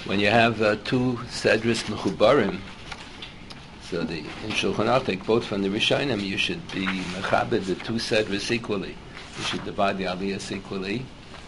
when you have two sedris mechubarim, so in Shulchan Aruch they quote from the Rishonim, you should be mechabed the two sedris equally. You should divide the aliyahs equally,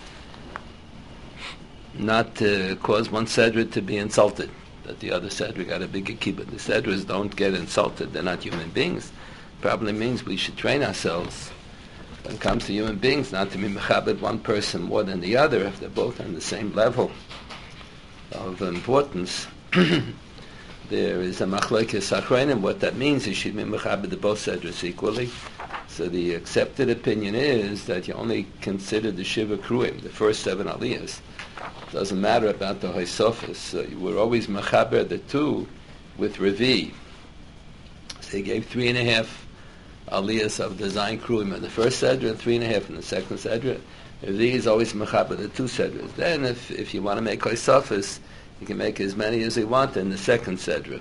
not to cause one sedra to be insulted, that the other sedra got a bigger kibbutz. The sedras don't get insulted, they're not human beings. Probably means we should train ourselves when it comes to human beings not to be mechabed one person more than the other if they're both on the same level of importance. There is a machlokes achronim. What that means is you should be mechabed the both sedras equally. So the accepted opinion is that you only consider the shiva kruim, the first 7 aliyahs. Doesn't matter about the Haisofis. So you were always mechaber the two with Revi. So he gave 3.5 aliyahs of the Zayin Kruim in the first Sedra and 3.5 in the second Sedra. Revi is always mechaber the 2 Sedras. Then if you want to make Haisofis, you can make as many as you want in the second Sedra.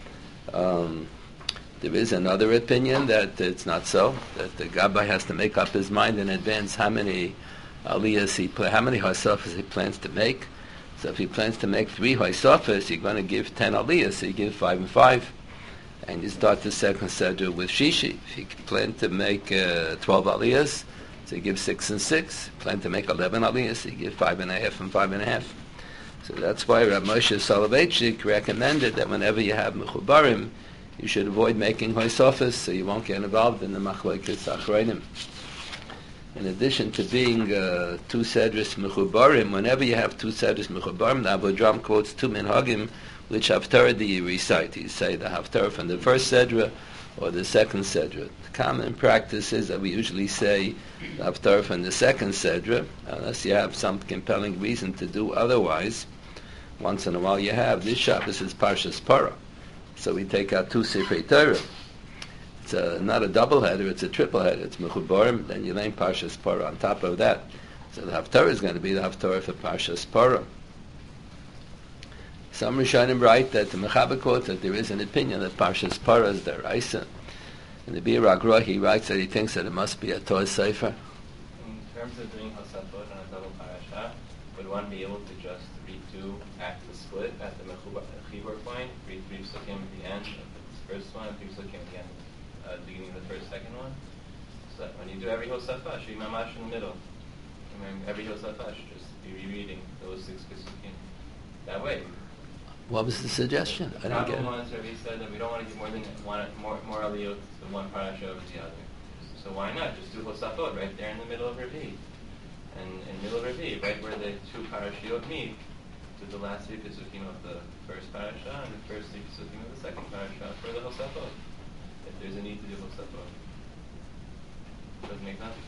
There is another opinion that it's not so, that the Gabbai has to make up his mind in advance how many aliyahs how many Haisofis he plans to make. So if he plans to make 3 Haisofis, you're going to give 10 aliyahs, so you give 5 and 5. And you start the second Sedra with Shishi. If you plan to make 12 aliyahs, so you give 6 and 6. Plan to make 11 aliyahs, so you give 5.5 and 5.5. So that's why Rav Moshe Soloveitchik recommended that whenever you have mechubarim, you should avoid making Haisofis, so you won't get involved in the machlokes achronim. In addition to being 2 sedris mechubarim, whenever you have 2 sedris mechubarim, the Avodram quotes 2 minhagim, which haftarah do you recite? You say the haftarah from the first sedra or the second sedra. The common practice is that we usually say the haftarah from the second sedra, unless you have some compelling reason to do otherwise. Once in a while you have. This Shabbos is Parshas Parah, so we take out 2 Sifrei Torah. It's not a double header, it's a triple header. It's mechubarim, then you learn Parshas Parah on top of that. So the haftarah is going to be the haftarah for Parshas Parah. Some Rishonim write that the Mechaber quotes that there is an opinion that Parshas Parah is the Raisa. In the Bir Agra, he writes that he thinks that it must be a Torah Sefer. In terms of doing Hosafot on a double parasha, would one be able to just redo at the split, at the Chibur point, read 3 psukim at the end of the first one, and 3 psukim at the end, beginning of the second one? So that when you do every Hosafah, should be mamash in the middle. And every Hosafah should just be rereading those 6 psukim. That way. What was the suggestion? I don't get it. He said that we don't want to give more aliyot to one parasha over the other. So why not just do Hosafot right there in the middle of Revi? And in the middle of Revi, right where the 2 parashiyot meet, to the last 3 psukim of the first parasha and the first 3 psukim of the second parasha for the Hosafot. If there's a need to do Hosafot. Doesn't make sense?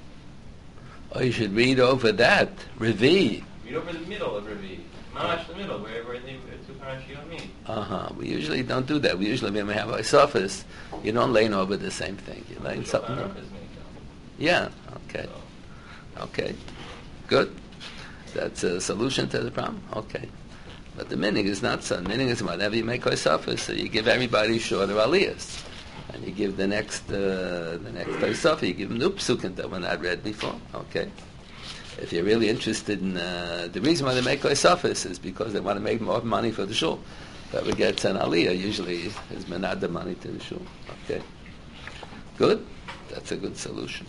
Oh, you should read over that. Revi. Read over the middle of Revi. Mamash the middle, where the 2 parashiyot meet. We usually don't do that. We usually, when we have our surface, you don't lane over the same thing. You lane something else. Yeah, okay. Okay, good. That's a solution to the problem? Okay. But the meaning is not so. The meaning is whenever you make a surface, so you give everybody shorter aliyahs. And you give the next Tosafah, you give them new psukim that were not read before. Okay. If you're really interested in the reason why they make Tosafos is because they want to make more money for the shul. Whoever gets an aliyah usually is menad the money to the shul. Okay, good. That's a good solution.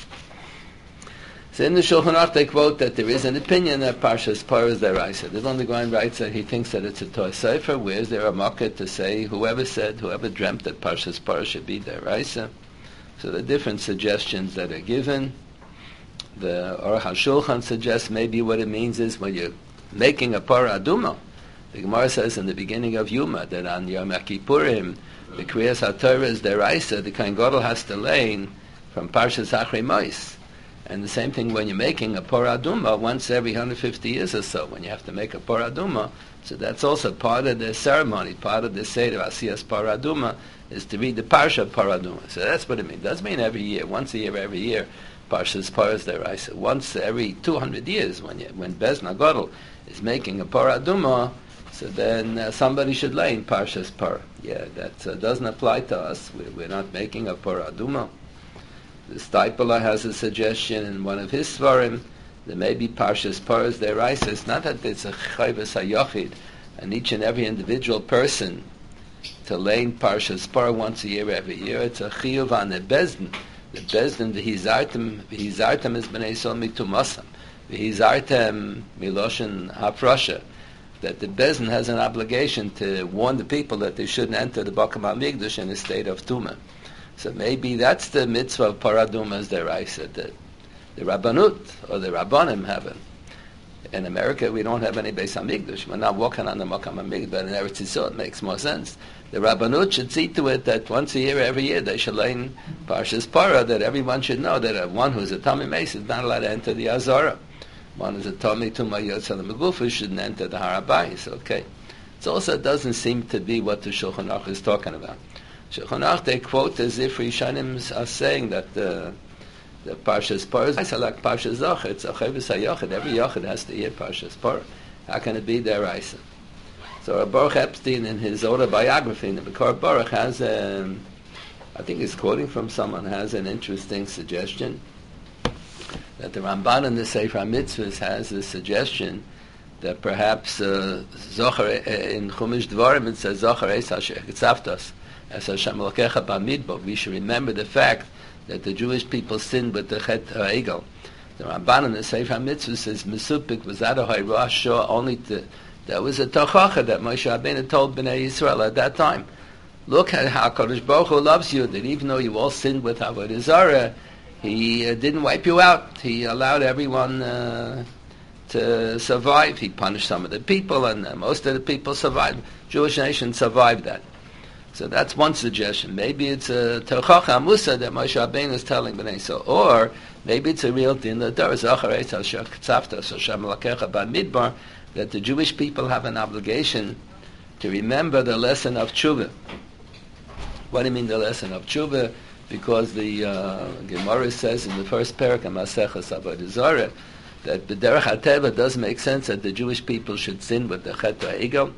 So in the Shulchan Aruch they quote that there is an opinion that Parshas Parah is deraisa. The Vilna Gaon writes that he thinks that it's a Torah Sefer. Where is there a market to say whoever dreamt that Parshas Parah should be deraisa? So the different suggestions that are given. The Aruch HaShulchan suggests maybe what it means is when you're making a Parah Aduma, the Gemara says in the beginning of Yuma that on Yom Kippurim, the Kriyas HaTorah is deraisa, the Kohen Gadol has to learn from Parshas Achrei Mos. And the same thing when you're making a Parah Aduma once every 150 years or so, when you have to make a Parah Aduma. So that's also part of the ceremony, part of the Seder Asiyas Parah Aduma is to read the Parsha Parah Aduma. So that's what it means. It doesn't mean every year, once a year, every year. Parshas Parah is deraisa. Once every 200 years, when Bez Nagadol is making a Parah Aduma, so then somebody should learn Parshas Parah. Yeah, that doesn't apply to us. We're not making a Parah Aduma. The Steipler has a suggestion in one of his svarim There may be Parshas Paras Deraisa. It's not that it's a Chayvus HaYochid, and each and every individual person to learn Parshas Parah once a year, every year. It's a Chiyuv on the Bezdin. The Bezdin, V'hizartem is B'nai Yisrael mitumasam. V'hizartem miloshen hafrasha. That the Bezdin has an obligation to warn the people that they shouldn't enter the Bakam HaMikdash in a state of Tumah. So maybe that's the mitzvah of Paradumas Deraisa, that the Rabbanut or the Rabbanim have it. In America, we don't have any Beis HaMikdash. We're not walking on the Makam HaMikdash, but in Eretz Yisrael, it makes more sense. The Rabbanut should see to it that once a year, every year, they should learn Parshas Parah, that everyone should know that one who's a Tamei Meis is not allowed to enter the Azara. One who's a Tamei Tumah Yotzei L'Megufa shouldn't enter the Har HaBayis. Okay. It also doesn't seem to be what the Shulchan Aruch is talking about. Shulchan Aruch, they quote as if Rishonim are saying that the Parshas Parah is like Parshas Zocher. It's a Chayvus HaYochid. Every Yochid has to hear Parshas Parah. How can it be Deraisa? So Baruch Epstein, in his autobiography, in the B'kar Baruch, has I think he's quoting from someone, has an interesting suggestion that the Ramban in the Sefer HaMitzvahs has a suggestion that perhaps Zocher, in Chumash Dvarim, it says Zocher Eis Asher Tzavtas as Hashem Elokecha B'Midbar. We should remember the fact that the Jewish people sinned with the Chet HaEgel. The Ramban in the Sefer HaMitzvah says Mesupik was that a Hayra Shah only to. That was a tochacha that Moshe Rabbeinu told Bnei Yisrael at that time. Look at how Kadosh Baruch Hu loves you, that even though you all sinned with Avodah Zarah, He didn't wipe you out. He allowed everyone to survive. He punished some of the people, and most of the people survived. Jewish nation survived that. So that's one suggestion. Maybe it's a tochacha musa that Moshe Rabbeinu is telling Bnei Yisrael, or maybe it's a real din that there is Zachareis Asher K'tzavtas Hashem Elokecha B'Midbar, that the Jewish people have an obligation to remember the lesson of Tshuva. What do you mean the lesson of Tshuva? Because the Gemara says in the first parak of Maseches Avodah Zarah that B'derech HaTeva does make sense that the Jewish people should sin with the Chet HaEgel.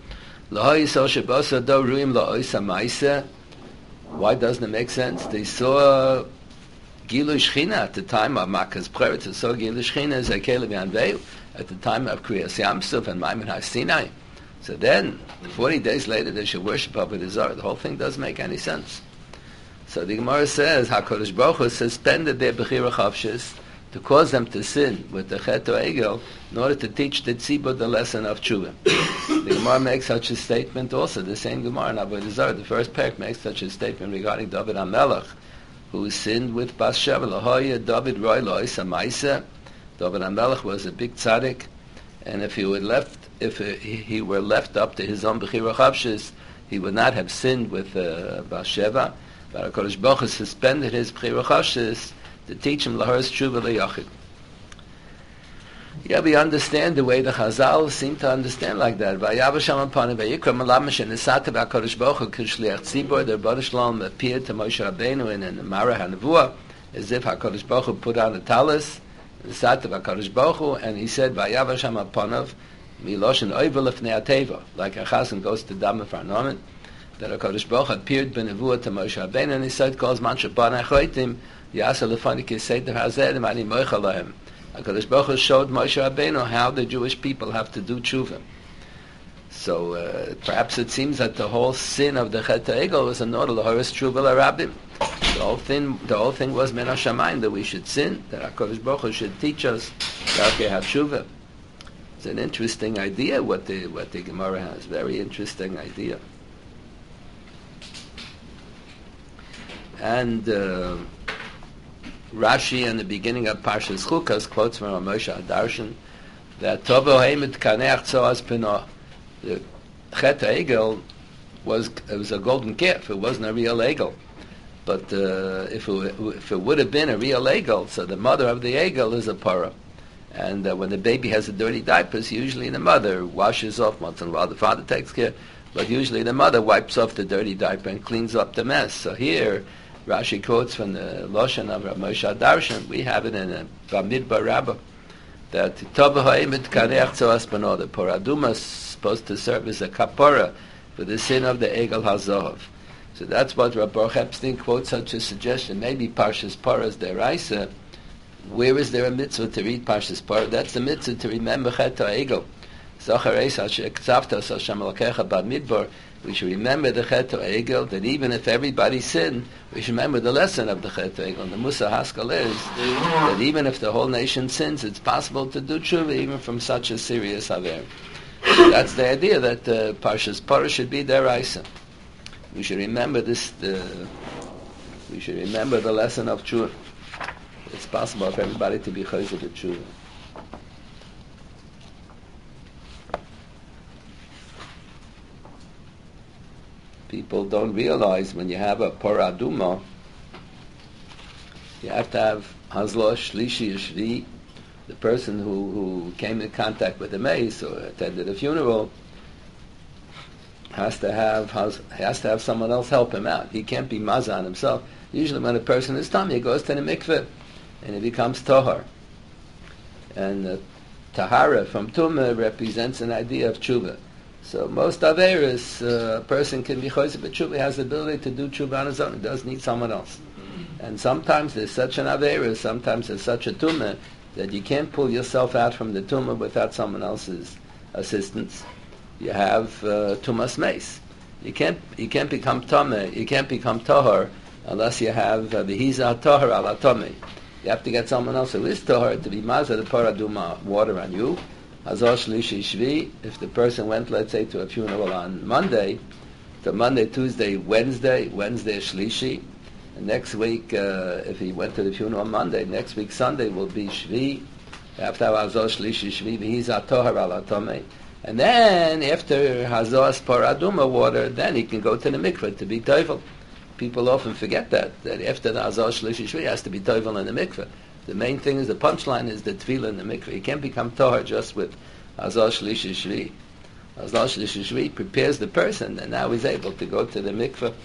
Why doesn't it make sense? They saw Gilu Shechina at the time of Makkah's prayer. They saw Gilu Shechina as a Kelev Yanveu at the time of Kriyas Yamsuf and Maimon HaSinai. So then, 40 days later, they should worship Avodah Zarah. The whole thing doesn't make any sense. So the Gemara says, HaKadosh Baruch Hu suspended their Bechira Chavshis to cause them to sin with the Chet HaEgel in order to teach the Tzibur the lesson of Tshuva. The Gemara makes such a statement also. The same Gemara in Avodah Zarah, the first parak, makes such a statement regarding David HaMelech, who sinned with Bathsheba. Lahoya David Roy Loisa Maisa. David HaMelech was a big tzaddik, and if he were left up to his own Bechira Chavshis, he would not have sinned with Bathsheba. But HaKadosh Baruch Hu suspended his Bechira Chashis to teach him Laharas Tshuva L'Yachid. Yeah, we understand the way the Chazal seem to understand like that. Vayavasham Apanim Vayikra Malamash and Nisata HaKadosh Baruch Hu Kishliach Tzibor, the Rebbeinu Shalom appeared to Moshe Rabbeinu in the Marah HaNevuah, as if HaKadosh Baruch Hu put on a talis, Nisata HaKadosh Baruch Hu, and he said, Vayavasham Apanav Miloshin Oivel Lefnei HaTeva, like a Chazan goes to Dama for a moment, that HaKadosh Baruch Hu appeared b'nevuah to Moshe Rabbeinu, and he said, "Calls man shaban achoitim yasa lefani kiseder hazedim ani moicha lahem." HaKadosh Baruch Hu showed Moshe Rabbeinu how the Jewish people have to do tshuva. So perhaps it seems that the whole sin of the Chet HaEgel was an order laharis tshuva l'rabim. The whole thing was min hashamayim, that we should sin, that HaKadosh Baruch Hu should teach us how to have tshuva. It's an interesting idea what the Gemara has. Very interesting idea. And Rashi, in the beginning of Parshas Chukas, quotes from Moshe Darshan that Tovo Heimet Kaneach Tzoas Pino. The Chet HaEgel was a golden calf. It wasn't a real egel. But if it would have been a real egel, so the mother of the egel is a parah. And when the baby has a dirty diaper, usually the mother washes off once in a while. The father takes care, but usually the mother wipes off the dirty diaper and cleans up the mess. So here, Rashi quotes from the Loshan of Rav Moshe Darshan. We have it in a Bamidbar Rabbah that the Poraduma is supposed to serve as a kapara for the sin of the Egel HaZohav. So that's what Rav Baruch Epstein quotes such a suggestion. Maybe Parshas Paras Deraisa, Where is there a mitzvah to read Parshas Parah? That's the mitzvah to remember Chet HaEgel. We should remember the Chet HaEgel, that even if everybody sinned, we should remember the lesson of the Chet HaEgel. The Musa Haskell is that even if the whole nation sins, it's possible to do tshuva even from such a serious aver. So that's the idea, that Parshas Parah should be deraisa. We should remember this. We should remember the lesson of tshuva. It's possible for everybody to be chayzer to tshuva. People don't realize when you have a Parah Aduma, you have to have Hazlo Shlishi Shvi, the person who came in contact with the mace or attended a funeral, has to have someone else help him out. He can't be mazah on himself. Usually when a person is tummy, he goes to the mikveh and he becomes tahar. And tahara from tumah represents an idea of tshuva. So most averis, a person can be chosev but tshuva. He has the ability to do tshuva on his own. He doesn't need someone else. And sometimes there's such an averis, sometimes there's such a tumah that you can't pull yourself out from the tumah without someone else's assistance. You have tumas meis. You can't become tameh. You can't become tahar unless you have v'hiza tahar ala tameh. You have to get someone else who is tahar to be mazah the Parah Aduma water on you. Hazar shlishi shvi. If the person went, let's say, to a funeral on Monday, to Monday, Tuesday, Wednesday shlishi. And next week, if he went to the funeral on Monday, next week Sunday will be shvi. You have to have hazar shlishi shvi v'hiza tahar ala tameh. And then, after Hazos Parah Aduma water, then he can go to the mikveh to be toivel. People often forget that after the Hazos Shlishi Shvi, he has to be toivel in the mikveh. The main thing is, the punchline is the tefillah in the mikveh. You can't become tohar just with Hazos Shlishi Shvi. Hazos Shlishi Shvi prepares the person, and now he's able to go to the mikveh.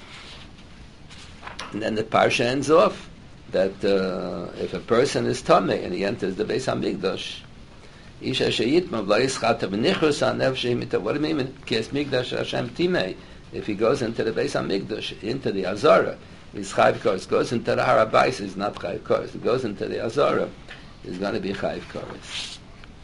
And then the parsha ends off that if a person is tameh and he enters the Beis HaMikdash, Isha sheyitma v'loyischata v'nichrus an nefesh imita. What do you mean? Kes mikdash Hashem timei. If he goes into the Beis HaMikdash, into the Azara, he's chayv kores. Goes into the Har HaBayis, he's not chayv kores. He goes into the Azara, he's going to be chayv kores.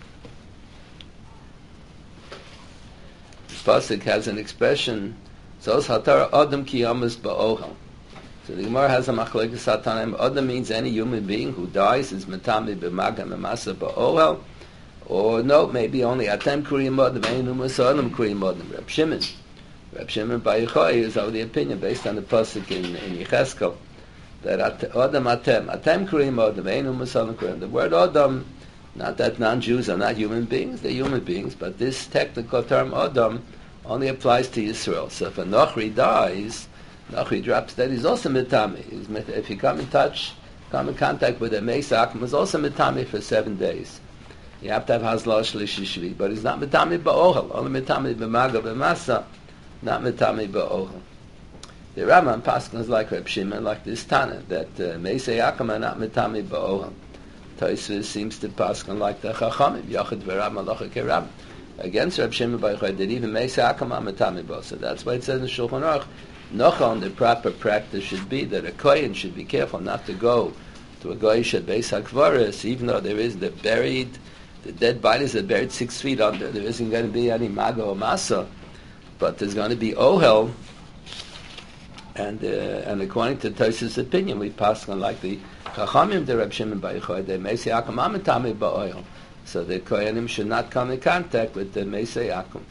This pasuk has an expression. Zos haTorah adam ki yamas ba'ohel. So the Gemara has a machlokes hatanim. Adam means any human being who dies is metami b'maga memasa ba'ohel. Or no, maybe only Atem Kuriyim Odom, Einu Musalim Kuriyim Odom. Reb Shimon Bar Yochai is of the opinion, based on the pasuk in Yecheskel, that Odom Atem Kuriyim Odom, Einu Musalim Kuriyim. The word Odom, not that non-Jews are not human beings, they're human beings, but this technical term Odom only applies to Yisrael. So if a Nochri dies, Nochri drops dead, he's also Mitami. If you come in contact with a Mesa Akum, he's also Mitami for 7 days. You have to have Hazla Shlishi Shvi, but he's not Mitami Ba'ohel, only Mitami B'maga B'masa, not Mitami Ba'ohel. The Rambam Paskin is like Reb Shimon, like this Tana, that Meisei Yaakam are not Mitami Ba'ohel. Tosfos seems to Paskin like the Chachamim, Yachid V'Ram Malacha Keram. Against Reb Shimon Bar Yochai, that even Meisei Yaakam are Mitami Ba'ohel. So that's why it says in Shulchan Aruch, Nochon, the proper practice should be that a Kohen should be careful not to go to a Goyish at Beis HaKvaris, even though there is the dead bodies are buried 6 feet under. There isn't going to be any maga or masa, but there's going to be ohel. And according to Tosfos' opinion, we pass on like the Chachamim, the Reb Shimon Bar Yochai, they may say Akum Amitami ba'ohel. So the Kohanim should not come in contact with the Meisei Akum.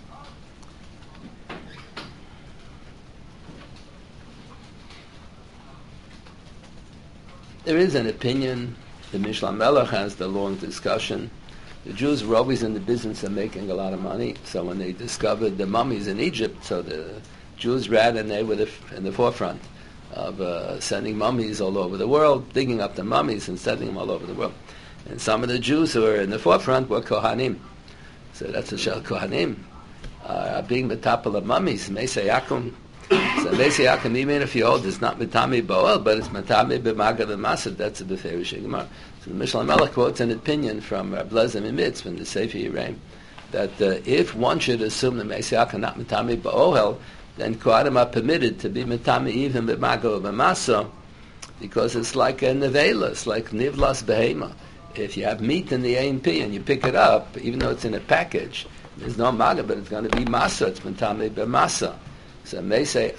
There is an opinion. The Mishnah Melech has the long discussion. The Jews were always in the business of making a lot of money. So when they discovered the mummies in Egypt, so the Jews ran and they were in the forefront of sending mummies all over the world, digging up the mummies and sending them all over the world. And some of the Jews who were in the forefront were Kohanim. So that's a Shel Kohanim. Being the top of the mummies, Meisei Yakum. So Meisei Yakum, even if you hold it's not Mitami Bo'el, but it's Mitami B'maga B'masad, that's a Beferish Gemara. So the Mishnah Melech quotes an opinion from Reb Lezer Mimitz from the Sefer Yiraim that if one should assume that Meisei Yakum not Mitami Ba'ohel, then Kohanim are permitted to be Mitami even B'maga or B'masa because it's like a nevela, it's like nivlas behema. If you have meat in the A&P and you pick it up, even though it's in a package, there's no maga, but it's going to be masa. It's mentame b'masa. So may say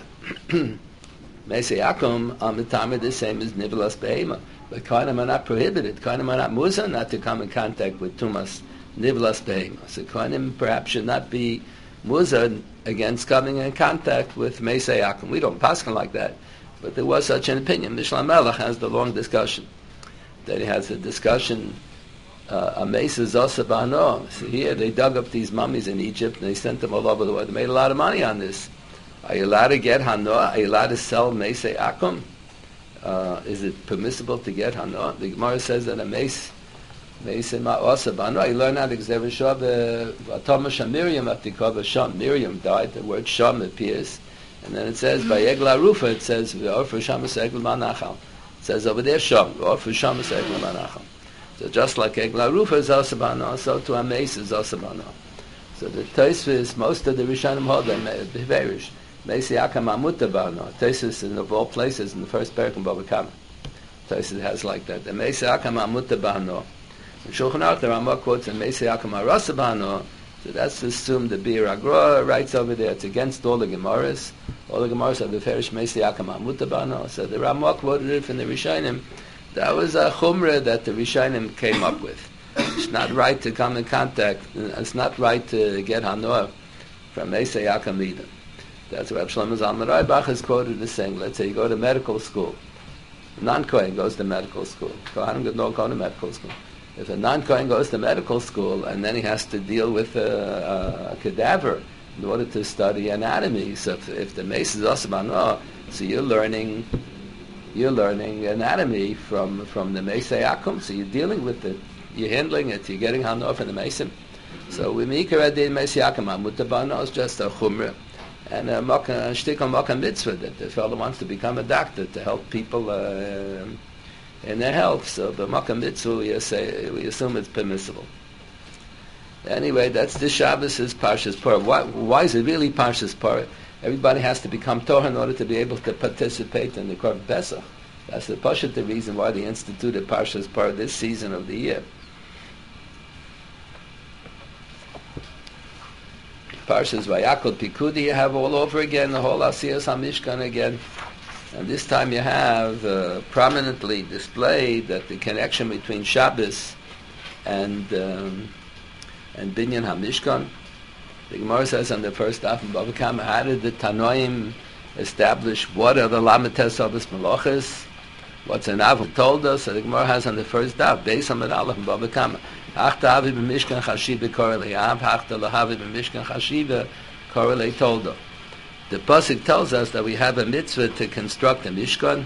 akum mentame the same as nivlas behema. But kohanim are not prohibited. Kohanim are not muza not to come in contact with tumas nivlas behema. So kohanim perhaps should not be muza against coming in contact with meisei akum. We don't paskin like that, but there was such an opinion. Mishnah Melech has the long discussion. That he has a discussion. A mesa zosa b'ano. So here they dug up these mummies in Egypt and they sent them all over the world. They made a lot of money on this. Are you allowed to get hanoah? Are you allowed to sell meisei akum? Is it permissible to get hanoah? The Gemara says that a meisei ma'osa b'ano. You learn how to examine Shah v'atomash Miriam atikova Sham. Miriam died. The word Sham appears, and then it says by Egla Rufa. It says v'orfu Sham v'segel manachal. It says over there Sham. V'orfu Sham v'segel manachal. So just like Egla Rufa is also b'ano, so to a meis is also b'ano. So the Tosfos, most of the Rishonim hold them beverish. Meisei akum amuta b'ano. Tosfos in of all places in the first parak in Bava Kama. Tosfos has like that. The meisei akum amuta b'ano. In Shulchan Aruch, the Rambam quotes in meisei akum arasa b'ano. So that's assumed the Bir Agra writes over there. It's against all the Gemaras. All the Gemaras are beferish meisei akum amuta b'ano. So the Rambam quoted it from the Rishonim. That was a chumrah that the Rishonim came up with. It's not right to come in contact. It's not right to get hanoah from meisei akum either. That's what Reb Shlomo Zalman Auerbach is quoted as saying. Let's say you go to medical school. A non-Kohen goes to medical school. Kohanim don't go to medical school. If a non-Kohen goes to medical school and then he has to deal with a cadaver in order to study anatomy, so if the mace is also b'ano, so you're learning anatomy from the meisei akum. So you're dealing with it, you're handling it, you're getting hanoah from the mesim. So we make a din meisei akum amuta b'ano is just a chumrah. And a shtik on Makkah mitzvah that the fellow wants to become a doctor to help people in their health. So the Makkah mitzvah we assume it's permissible. Anyway, that's this Shabbos' Parshas Parah. Why is it really Parshas Parah? Everybody has to become Torah in order to be able to participate in the Korban Pesach. That's the Pashat, the reason why they instituted Parshas Parah this season of the year. Parshas Vayakol Pikudi you have all over again, the whole Asiyas HaMishkan again. And this time you have prominently displayed that the connection between Shabbos and Binyan HaMishkan. The Gemara says on the first daf in Bava Kama, how did the Tanoim establish what are the Lamites of his Melachis? What's an Avim told us? So the Gemara has on the first daf, Beis Amid Aleph in Bava Kama. Achta avi b'mishkan chashiva korelei av, achta lahavi b'mishkan chashiva korelei toldo. The pasuk tells us that we have a mitzvah to construct a mishkan,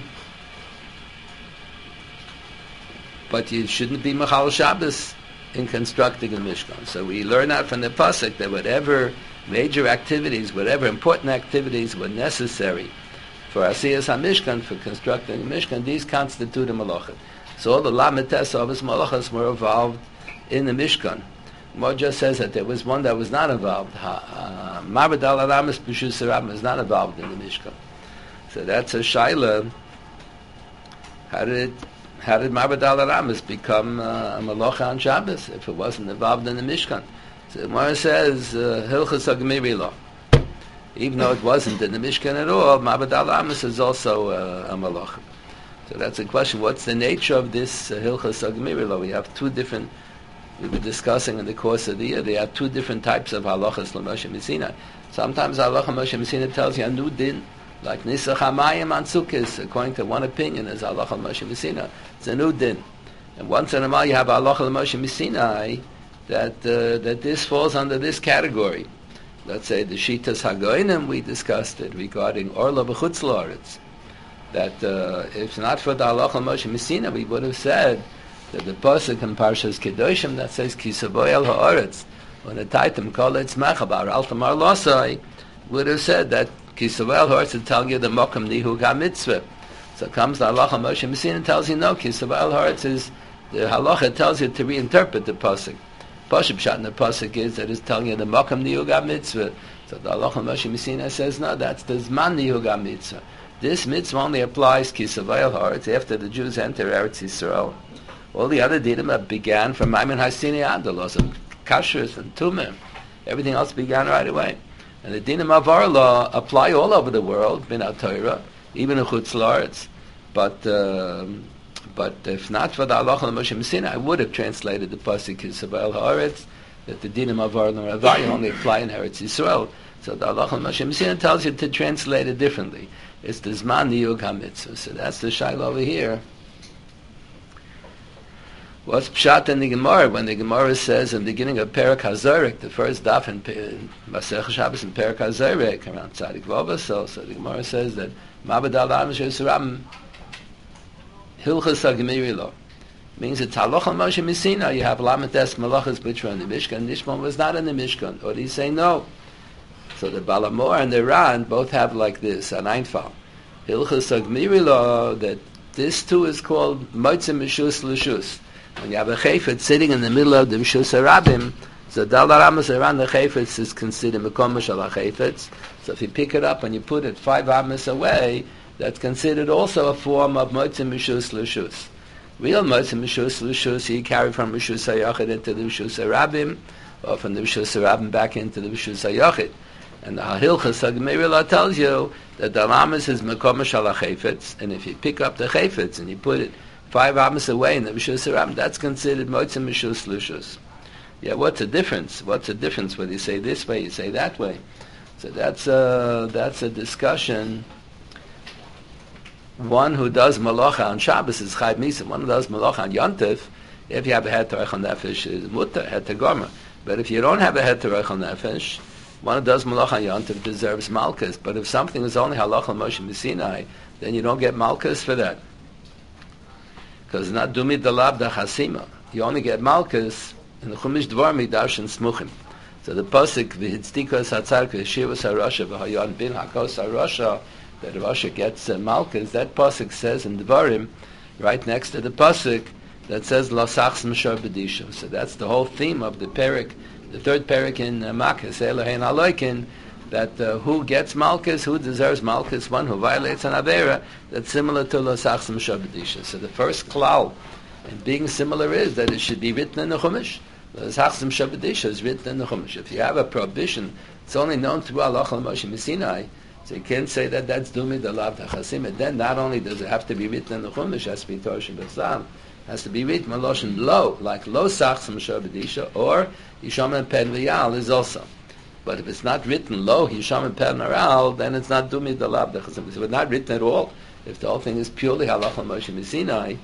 but you shouldn't be machal Shabbos in constructing a mishkan. So we learn out from the pasuk that whatever major activities, whatever important activities were necessary for asiyas hamishkan, for constructing a mishkan, these constitute a malacha. So all the lamites of his malachas were involved in the Mishkan. Gemara just says that there was one that was not involved. Marbad al-Aramis B'Shus Harabim is not involved in the Mishkan. So that's a shaila. How did Marbad al-Aramis become a malacha on Shabbos if it wasn't involved in the Mishkan? So Gemara says Hilchas HaGemiri Lo. Even though it wasn't in the Mishkan at all, Marbad al-Aramis is also a malacha. So that's a question. What's the nature of this Hilchas HaGemiri Lo? We have two different. We were discussing in the course of the year, there are two different types of halachas l'Moshe Messina. Sometimes halacha Moshe Messina tells you a new din, like Nisach HaMayim on Sukkos, according to one opinion, is halacha Moshe Messina. It's a new din. And once in a while you have halacha Moshe Messina that this falls under this category. Let's say the Shitas Hagoinim, we discussed it regarding Orla B'chutz La'aretz. That if not for the halacha Moshe Messina, we would have said that the pasuk in Parshas Kedoshim that says Kisavoy el haaretz, when the Taitim called it Smachabar Altamar Losai, would have said that Kisavoy el haaretz would tell you the Mokum Nihu Mitzvah. So comes the halacha Moshe Messina and tells you no, Kisavoy el haaretz is the halacha tells you to reinterpret the pasuk. Pashup Pshat in the pasuk is that it's telling you the Mokum Nihu Mitzvah. So the halacha Moshe Messina says no, that's the Zman Nihu Mitzvah. This mitzvah only applies kisavayel haaretz after the Jews enter Eretz Yisrael. All the other dinim began from Maimon Hasini and the laws of kashrus and tumah. Everything else began right away. And the dinim of our law apply all over the world, bin Torah, even in Chutz La'aretz. But if not for the halacha of Moshe Messina, I would have translated the pasuk kisavayel haaretz, that the dinim of our law only apply in Eretz Yisrael. So the halacha of Moshe Messina tells you to translate it differently. It's the Zman Niyug HaMitzvah. So that's the shaila over here. What's pshat in the Gemara when the Gemara says in the beginning of Perek HaZorek, the first daf in Masech Shabbos in Perek HaZorek, around Tzadik Vav, so the Gemara says that Mabadal Amish Yisrael Hilchas HaGemiri Lo. Means it's halacha Moshe Messina. You have Lamet Es Malachas which were in the Mishkan. Nishman was not in the Mishkan. Or do you say no? So the Balamor and the Ran both have like this, an Einfall. Hilchas HaGemiri Lo, that this too is called Motzim Mishus L'Shus. When you have a chayfetz sitting in the middle of the Mishus HaRabim, so Dal Aramas around the chayfetz is considered Mekom Shal HaChayfetz. So if you pick it up and you put it 5 amas away, that's considered also a form of Motzim Mishus L'Shus. Real Motzim Mishus L'Shus, you carry from Mishus HaYachid into the Mishus HaRabim, or from the Mishus HaRabim back into the Mishus HaYachid. And the Hilchas HaGemiri Lo tells you that the Aramas is Mekom Shal HaChayfetz, and if you pick up the chayfetz and you put it 5 amas away in the Mishus HaRabim, that's considered Motzim Mishus L'Shus. Yeah, what's the difference? What's the difference whether you say this way, you say that way? So that's a discussion. One who does malacha on Shabbos is Chayv Misa. One who does malacha on Yontif, if you have a het Reichel Nefesh, is Mutter, het Gomer. But if you don't have a het Reichel Nefesh, one who does malacha on Yontif deserves Malkus. But if something is only halacha Moshe Messinai, then you don't get Malkus for that. Because not Dumid Dalab da Chasima. You only get Malkus in the Chumash Dvar Midash and Smuchim. So the pasuk v'hitztikos hatzar v'shivos harasha v'hayon bin hakos harasha, that Rasha gets Malkus. That pasuk says in Dvarim, right next to the pasuk that says Lasachs Mishar B'disha. So that's the whole theme of the parak, the third parak in Makkos Elohein Aloikin. That who gets Malkus, who deserves Malkus, one who violates an Avera, that's similar to Lasachs Mishar B'disha. So the first klal in being similar is that it should be written in the Chumash. Lasachs Mishar B'disha is written in the Chumash. If you have a prohibition, it's only known through Halacha Moshe Messinai, so you can't say that that's Dumi Dalav Tachasim. And then not only does it have to be written in the Chumash, it has to be Torah Shabbat, has to be written Maloshin Lo, like Lo Sachs Mishar B'disha, or Yisham and Pen V'yal is also. But if it's not written Lo, Yisham and Pen V'yal, then it's not Dumi Dalav Tachasim. So it's not written at all. If the whole thing is purely Halacha Moshe Messinai,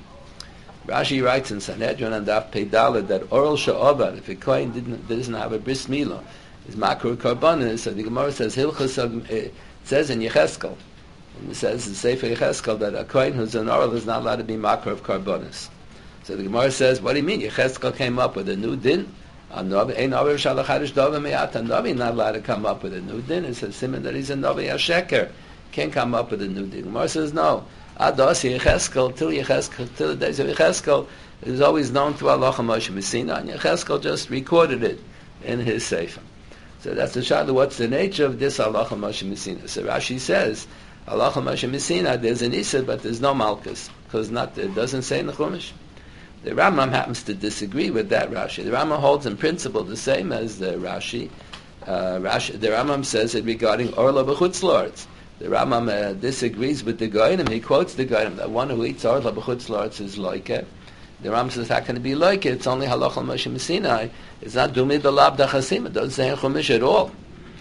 Rashi writes in Sanhedrin and Daf Pei Daled that oral sha'ovad, if a kohen doesn't have a bris milah, is makor karbanis. So the Gemara says Hilchas. It says in Yecheskel, and it says in Sefer Yecheskel that a kohen who's an oral is not allowed to be makor of karbanis. So the Gemara says, what do you mean? Yecheskel came up with a new din. Ein Navi shalachadish dava me'at. A Navi not allowed to come up with a new din. It says siman that he's a Navi Hasheker. Can't come up with a new din. The Gemara says no. Ados Yecheskel till the days of Yecheskel is always known through Halacha Moshe Messina, and Yecheskel just recorded it in his Sefer. So that's the shayla. What's the nature of this Halacha Moshe Messina? So Rashi says Halacha Moshe Messina, there's an Isser, but there's no Malkus, because it doesn't say in the Chumash. The Rambam happens to disagree with that Rashi. The Rambam holds in principle the same as the Rashi. The Rambam says it regarding Orla b'chutz la'aretz. The Rambam disagrees with the Goyim. He quotes the Goyim that one who eats Orla b'chutz la'aretz is loike. The Rambam says, how can it be loike? It's only Halacha Moshe Messinai. It's not Dumi B'Lab Dachasim. It doesn't say in Chumash at all.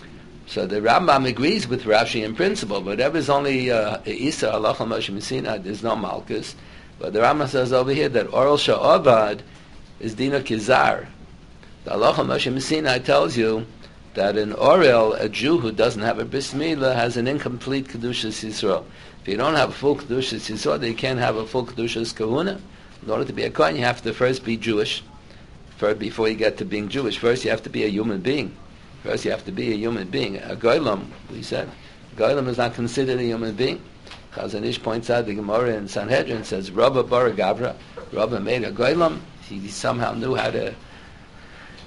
So the Rambam agrees with Rashi in principle. Whatever is only Isa Halacha Moshe Messinai, there's no Malkus. But the Rambam says over here that Oral Sha'avad is Dina Kizar. The Halacha Moshe Messinai tells you that in Orel, a Jew who doesn't have a bris milah has an incomplete Kedushas Yisrael. If you don't have a full Kedushas Yisrael, then you can't have a full Kedushas Kahuna. In order to be a Kohen, you have to first be Jewish. Before you get to being Jewish, first you have to be a human being. A Goylam, we said, Goylam is not considered a human being. Chazon Ish points out, the Gemara in Sanhedrin says, Rabba Bar Gavra, Rabba made a Goylam. He somehow knew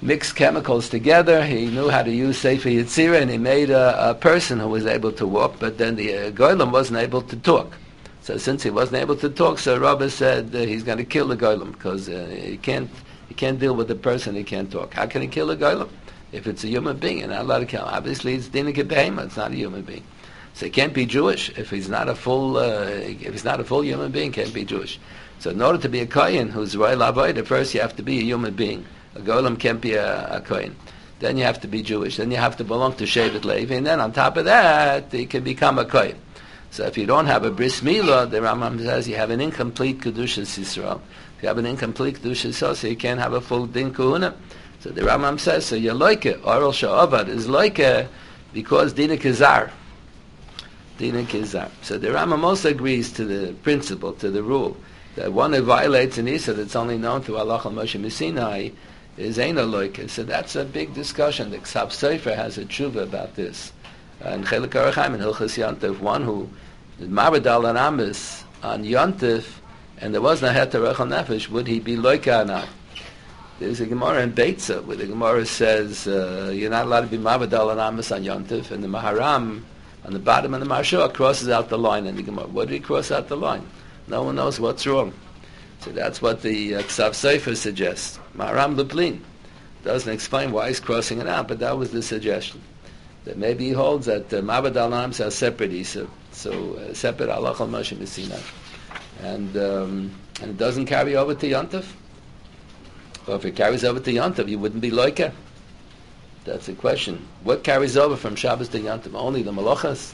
mixed chemicals together. He knew how to use Sefer Yetzirah, and he made a person who was able to walk, but then the Golem wasn't able to talk. So since he wasn't able to talk, so Rabbi said he's going to kill the Golem, because he can't deal with the person, he can't talk. How can he kill a Golem? If it's a human being, you're not allowed to kill him. Obviously, it's Dinah Behema, it's not a human being. So he can't be Jewish. If he's not a full human being, can't be Jewish. So in order to be a Kohen who's Roy Lavoida, first you have to be a human being. A Golem can't be a Kohen. Then you have to be Jewish. Then you have to belong to Shevet Levi. And then on top of that, he can become a Kohen. So if you don't have a Bris Milah, the Rambam says you have an incomplete Kedushas Yisrael. If you have an incomplete Kedushas Yisrael, so you can't have a full Din Kahuna. So the Rambam says, so you're like it. Oral Sha'avad is like it because Dina Kizar. Dina Kizar. So the Rambam also agrees to the principle, to the rule, that one who violates an Issa that's only known through Allah al-Moshe Messinai is Ein Aloike. So that's a big discussion. The Ksav Sefer has a tshuva about this. And Chelik Arachaim in Hilchas Yontif, one who is Maradal and Amis on Yontif, and there was no Heter Rechel Nefesh, would he be Loika or not? There's a Gemara in Beitza where the Gemara says you're not allowed to be Maradal and Amis on Yontif, and the Maharam on the bottom of the Marshua crosses out the line in the Gemara. What did he cross out the line? No one knows what's wrong. So that's what the Ksav Sefer suggests. Maharam Luplin doesn't explain why he's crossing it out, but that was the suggestion. That maybe he holds that Mabad al-Nams are separate Isa, so separate Allah al-Moshe Messina. And it doesn't carry over to Yontif. Well, if it carries over to Yontif, you wouldn't be Loika. That's the question. What carries over from Shabbos to Yontif? Only the Malachas?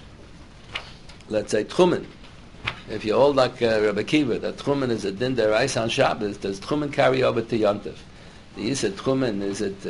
Let's say Tchumen. If you hold like Rabbi Kiva, that Tchumen is a din deraisa on Shabbos, does Tchumen carry over to Yontif? The Isa Tchumen is it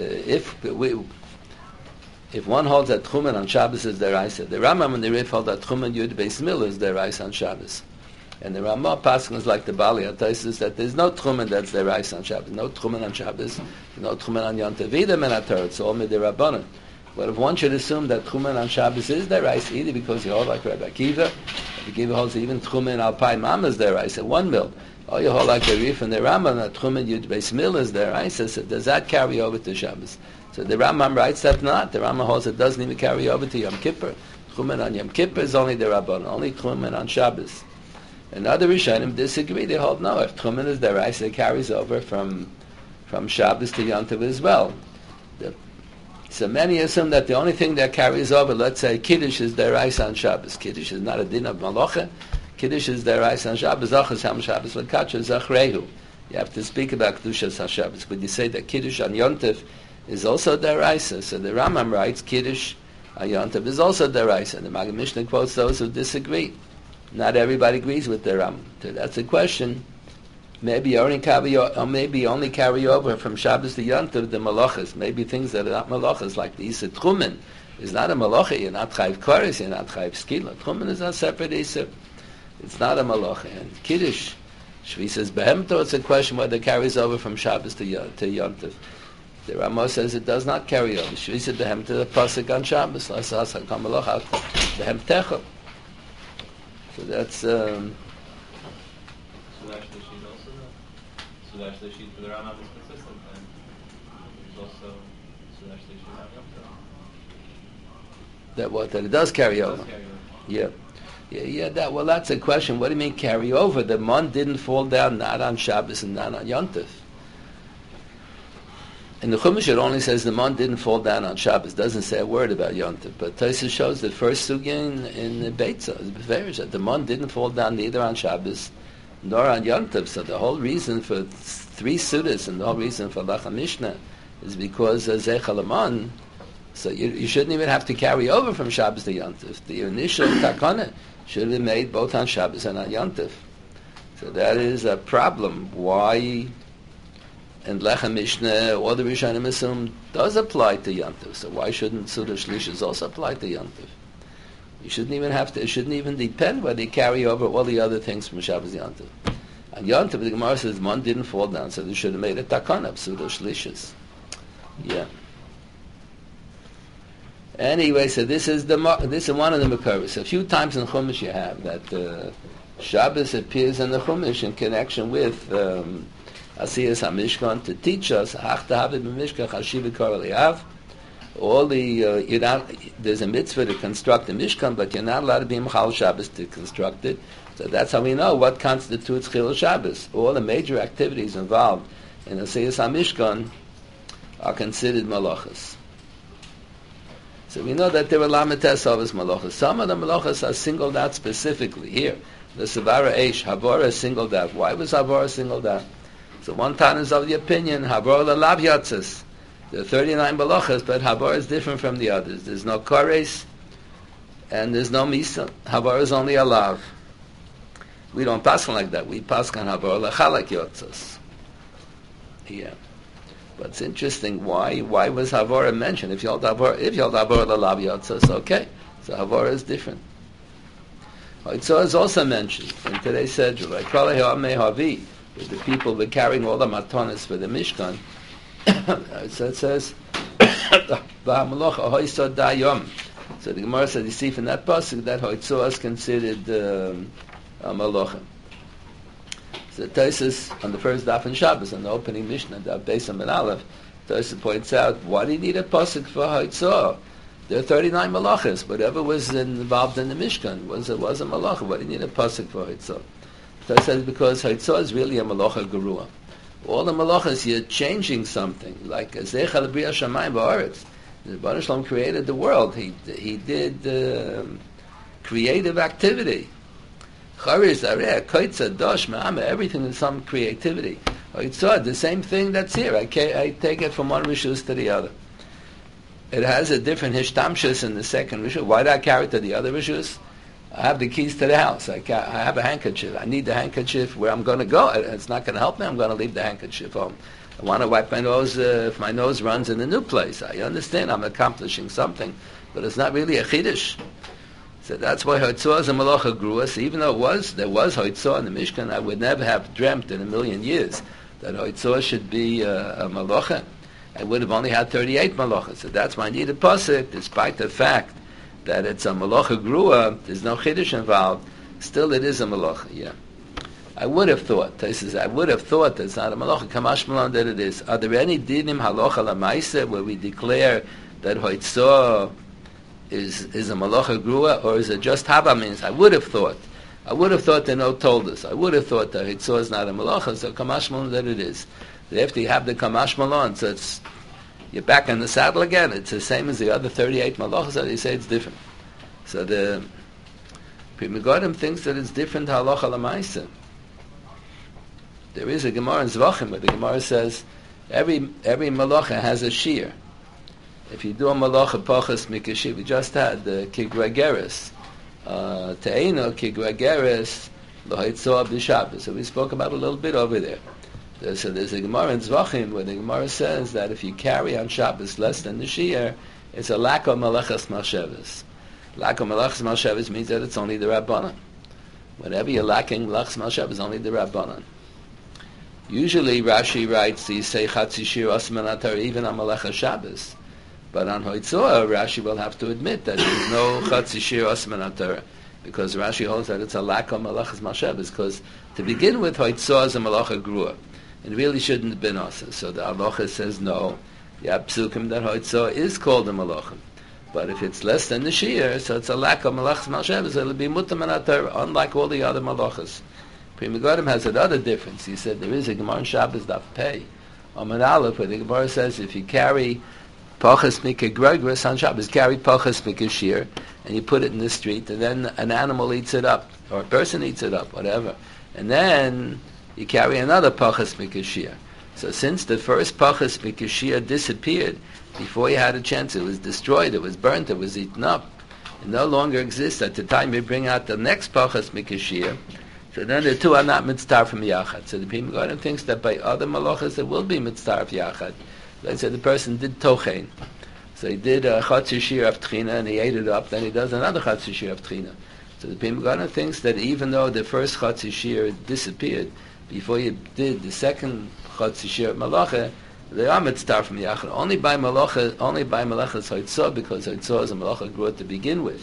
if one holds that Tchumen on Shabbos is deraisa. The Rambam and the Rif hold that Tchumen Yud Beis Milah is deraisa on Shabbos. And the Ramah Paskin is like the Bali Ataisis that there's no Tchumen that's deraisa on Shabbos. No Tchumen on Shabbos, no Tchumen on Yontif. Either Menator, it's all Midirabbanan. But if one should assume that Tchumen on Shabbos is deraisa, either because you hold like Rabbi Kiva, Rabbi Kiva holds even Tchumen Alpai Mama is deraisa, 1 mil. Or you hold like the Rif and the Rambam that Tchumen Yud Beis Milah is deraisa. So does that carry over to Shabbos? So the Rambam writes that not. The Rambam holds it doesn't even carry over to Yom Kippur. Tchumen on Yom Kippur is only the Rabban, only Tchumen on Shabbos. And other Rishonim disagree. They hold no. If Tchumen is deraisa, it carries over from Shabbos to Yom Tov as well. So many assume that the only thing that carries over, let's say Kiddush is deraisa on Shabbos. Kiddush is not a din of Malacha. Kiddush is deraisa on Shabbos. Zachas Ham Shabbos L'Kacha Zachrehu. You have to speak about Kedushas HaShabbos. But you say that Kiddush on Yom Tov is also deraisa. So the Rambam writes Kiddush on Yom Tov is also deraisa. The Maggid Mishnah quotes those who disagree. Not everybody agrees with the Rambam. So that's a question. Maybe only carry over from Shabbos to Yom Tov the malachas. Maybe things that are not malachas, like the Isa Tchumen is not a malacha. You're not chayv koris. You're not chayv skila. Tchumen is a separate Isa. It's not a malacha. And Kiddush, Shvi says behemto. It's a question whether it carries over from Shabbos to Yom Tov. The Ramah says it does not carry over. Shvi said behemto the pasuk on Shabbos. Lasas hakam malacha behemtecho. So that's. So the sheet for the Rambam is consistent, and there's also Sudash Leishit on Yom Tov. That what? That it does carry over. Yeah. That's a question. What do you mean carry over? The mon didn't fall down not on Shabbos and not on Yom Tov. In the Chumash it only says the mon didn't fall down on Shabbos. Doesn't say a word about Yom Tov. But Tosfos shows the first sugya in the Beitza is that the mon didn't fall down neither on Shabbos nor on Yom Tov. So the whole reason for 3 sudas and the whole reason for Lacha Mishnah is because Zeichel Aman. So you shouldn't even have to carry over from Shabbos to Yom Tov. The initial takana should have been made both on Shabbos and on Yom Tov. So that is a problem. Why? And Lecha Mishnah, all the Rishonim assume does apply to Yom Tov. So why shouldn't Suda Shlishis also apply to Yom Tov? You shouldn't even have to. It shouldn't even depend whether you carry over all the other things from Shabbos Yom Tov. On Yom Tov, the Gemara says one didn't fall down, so they should have made a takana, Suda Shlishis. Yeah. Anyway, so this is one of the Makaros. A few times in Chumash you have that Shabbos appears in the Chumash in connection with Asiyas HaMishkan to teach us Hach Tahavit B'Mishkan Chashiva Kar Liav. All the you're not, there's a mitzvah to construct a Mishkan, but you're not allowed to be Mechal Shabbos to construct it. So that's how we know what constitutes Chilul Shabbos. All the major activities involved in Asiyas HaMishkan are considered malachas. So we know that there were Lametes Avos malachas. Some of the malachas are singled out specifically. Here, the Savara Eish, Havara is singled out. Why was Havara singled out? So one Tan is of the opinion, Havara Lalav Yatzis. There are 39 malachas, but Havara is different from the others. There's no Kores, and there's no Misa. Havara is only a Lav. We don't pass on like that. We pass on Havara Lachalak Yatzis. Yeah. But it's interesting, why was Havara mentioned? If you'll Havara Lalav Yatzis, okay. So Havara is different. Haitzah is also mentioned in today's Sedra. With the people were carrying all the matanas for the Mishkan. So it says, so the Gemara said, you see from that pasuk that Haitzah is considered a malacha. So Tosfos on the first daf in Shabbos, on the opening Mishnah, daf Beis Amud Aleph, Tosfos points out, why do you need a pasuk for Haitzah? There are 39 malachas. Whatever was involved in the Mishkan was a malacha. Why do you need a pasuk for Haitzah? Tosfos says because Haitzah is really a malacha gerua. All the malachas, you're changing something. Like Zeichel B'Riyas Shamayim Ba'aretz. The Baruch Shalom created the world. He did creative activity. Charis, Areh, Koitza, Dosh, Ma'ameh, everything is some creativity. Haitzah, the same thing that's here. I take it from one rishus to the other. It has a different hishtamshus in the second rishus. Why do I carry it to the other rishus? I have the keys to the house. I have a handkerchief. I need the handkerchief where I'm going to go. It's not going to help me. I'm going to leave the handkerchief home. I want to wipe my nose if my nose runs in a new place. I understand I'm accomplishing something, but it's not really a chiddush. So that's why Haitzah is a malacha grua. So even though there was Haitzah in the Mishkan, I would never have dreamt in a million years that Haitzah should be a malacha. I would have only had 38 malachas. So that's why I need a pasuk, despite the fact that it's a malacha grua, there's no chiddush involved, still it is a malacha, yeah. I would have thought that it's not a malacha, kamash malan that it is. Are there any dinim halacha lamaisa where we declare that Haitzah is a malacha grua, or is it just haba means? I would have thought the note told us. I would have thought that Haitzah is not a malacha, so kamash malan that it is. After you have the kamash malan, so you're back in the saddle again. It's the same as the other 38 malachas, so they say it's different. So the Pri Megadim thinks that it's different halacha lamaisa. There is a Gemara in Zvachim where the Gemara says every malacha has a shear. If you do a malacha pachas mikashiv, we just had the kigregeres, te'eno kigregeres l'haitzah b'Shabbos. So we spoke about a little bit over there. So there's a Gemara in Zvachim where the Gemara says that if you carry on Shabbos less than the shear, it's a lack of malachas malsheves. Lack of malachas malsheves means that it's only the Rabbanan. Whenever you're lacking malachas malsheves, only the Rabbanan. Usually Rashi writes, you say chatzi shir asmanatar even on malachas Shabbos. But on Haitzah, Rashi will have to admit that there's no chatzi shir asmanatar, because Rashi holds that it's a lack of malachas malsheves, because to begin with, Haitzah is a malacha grua. It really shouldn't have been also. So the halacha says no. You have psukim that Haitzah is called a malacha. But if it's less than the shear, so it's a lack of malachas malsheves, it'll be mutam anatar, unlike all the other malachas. Pri Megadim has another difference. He said there is a Gemara in Shabbos daf pei Amud Aleph where the Gemara says if you carry pachas mikegregres on Shabbos, carry pachas mikeshir, and you put it in the street, and then an animal eats it up, or a person eats it up, whatever, and then you carry another pachas mikashir. So since the first pachas mikashir disappeared before you had a chance, it was destroyed, it was burnt, it was eaten up, it no longer exists at the time you bring out the next pachas mikashir. So then the two are not mitzvah from yachad. So the Pri Megadim thinks that by other malachas it will be mitzvah of yachad. Let's say the person did tochein. So he did a chatzi shir of tchina and he ate it up, then he does another chatzi shir of tchina. So the Pri Megadim thinks that even though the first chatzi shir disappeared, before you did the second chatzi shir malacha, they are mitzvah from yachad. Only by malachas Haitzah, because Haitzah is a malacha grua to begin with.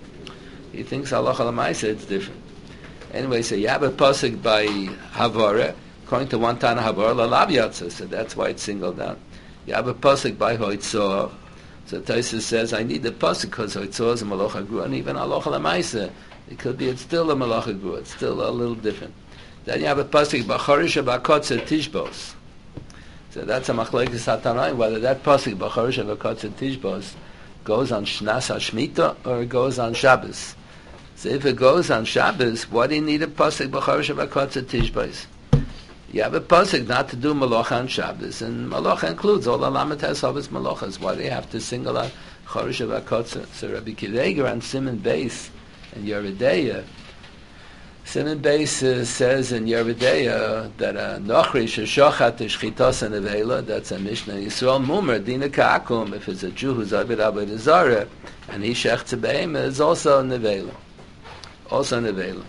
He thinks halacha l'maisa it's different. Anyway, so you have a pasuk by Havara, According to one Tana Havor, Lalav Yatsa, so that's why it's singled out. You have a pasuk by Hoitzor. So Taisus says, I need the pasuk because Hoitzor is a Malacha Gru, and even Alocha Lamaisa. It could be, it's still a Malacha Gru, it's still a little different. Then you have a pasuk, Bachorish Bakotzer Tishbos. So that's a machlekes hatanai, whether that pasuk b'chorish v'kotzer tishbos goes on Shnas HaShmita or it goes on Shabbos. So if it goes on Shabbos, why do you need a pasuk b'chorish v'kotzer tishbos? You have a pasuk not to do malacha on Shabbos, and malacha includes all the lamet hasavos malachas. Why do you have to single out chorish v'kotzer? So Rabbi Kiveger on Siman Beis and Yeridea, Siman Beis says in Yeridea that Nochri sheshochat shchitas and nevela. That's a Mishnah. Yisrael mumer dina ka'akum. If it's a Jew who's abed avodah zarah and he shechtz behem, is also nevela. Also nevela.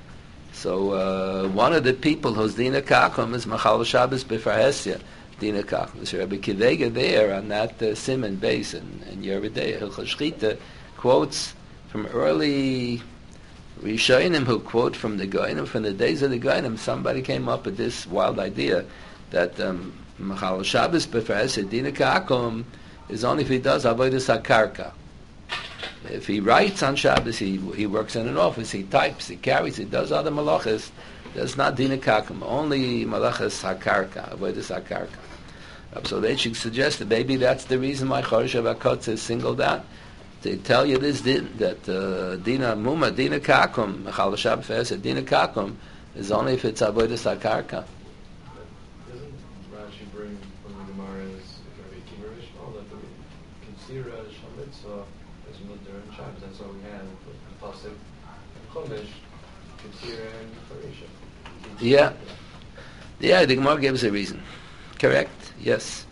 So one of the people who's dina ka'akum is Machal Shabbos b'farhesia dina ka'akum. So Rabbi Kiveger there on that Siman Beis and Yeridea Hilchos Shchita quotes from early Rishonim who quote from the Goyim, from the days of the Goyim. Somebody came up with this wild idea that Machal Shabbos b'farhesia dina ka'akum is only if he does avodas hakarka. If he writes on Shabbos, he works in an office, he types, he carries, he does other malachas. That's not dina ka'akum, only malachas hakarka, avodas hakarka. So they should suggest that maybe that's the reason why chorish v'kotzer is singled out. They tell you this din, that dina muma, dina ka'akum, Machal Shabbos b'farhesia dina ka'akum is only if it's avodas hakarka. Doesn't Rashi bring from the Gemara's Rabbi Akiva Rishmal that we consider as Shamitza as Mutter and Shabbos? That's all we have with the pasuk Chumash, Consider and Farisha. Yeah, the Gemara gives a reason. Correct? Yes.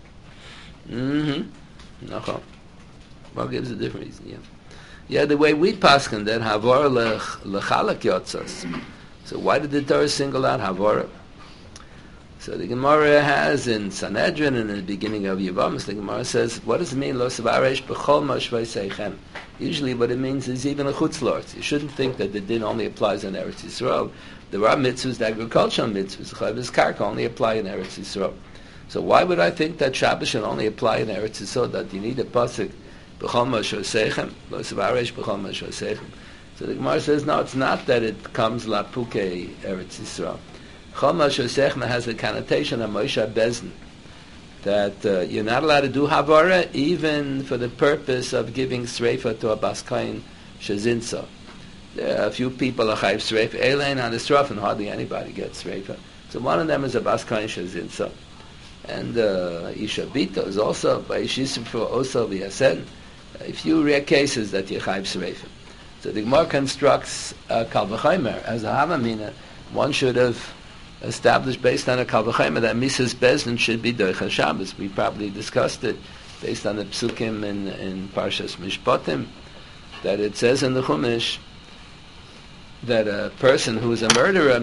Nachon. Gemara gives a different reason. Yeah, the way we paskin that Havor lechalak yotzos. So why did the Torah single out Havor? So the Gemara has in Sanhedrin and in the beginning of Yevamos, the Gemara says, what does it mean, lo savaresh b'chol mashvei seichem? Usually what it means is even a chutzlort. You shouldn't think that the din only applies in Eretz Yisrael. There are mitzvahs, the agricultural mitzvahs, chayvus karka only apply in Eretz Yisrael. So why would I think that Shabbos should only apply in Eretz Yisrael, that you need a pasuk, b'chol mashvei seichem, lo savaresh b'chol mashvei seichem? So the Gemara says, no, it's not that it comes lapuke Eretz Yisrael. Chol mashvei seichem has the connotation of Moshe Bezdin, that you're not allowed to do havara even for the purpose of giving sreifa to a baskain shezinsa. There are a few people are chayiv sreifa, elain on the sraf, and hardly anybody gets sreifa. So one of them is a baskain shezinsa, and isha bita is also by ishisifur also v'yasen. A few rare cases that you chayiv sreifa. So the Gemara constructs kal v'chaymer as a havamina. One should have established based on a kal v'chaymer that Mrs. Bezdin should be doicha Shabbos. We probably discussed it based on the psukim in Parshas Mishpatim, that it says in the Chumash that a person who is a murderer,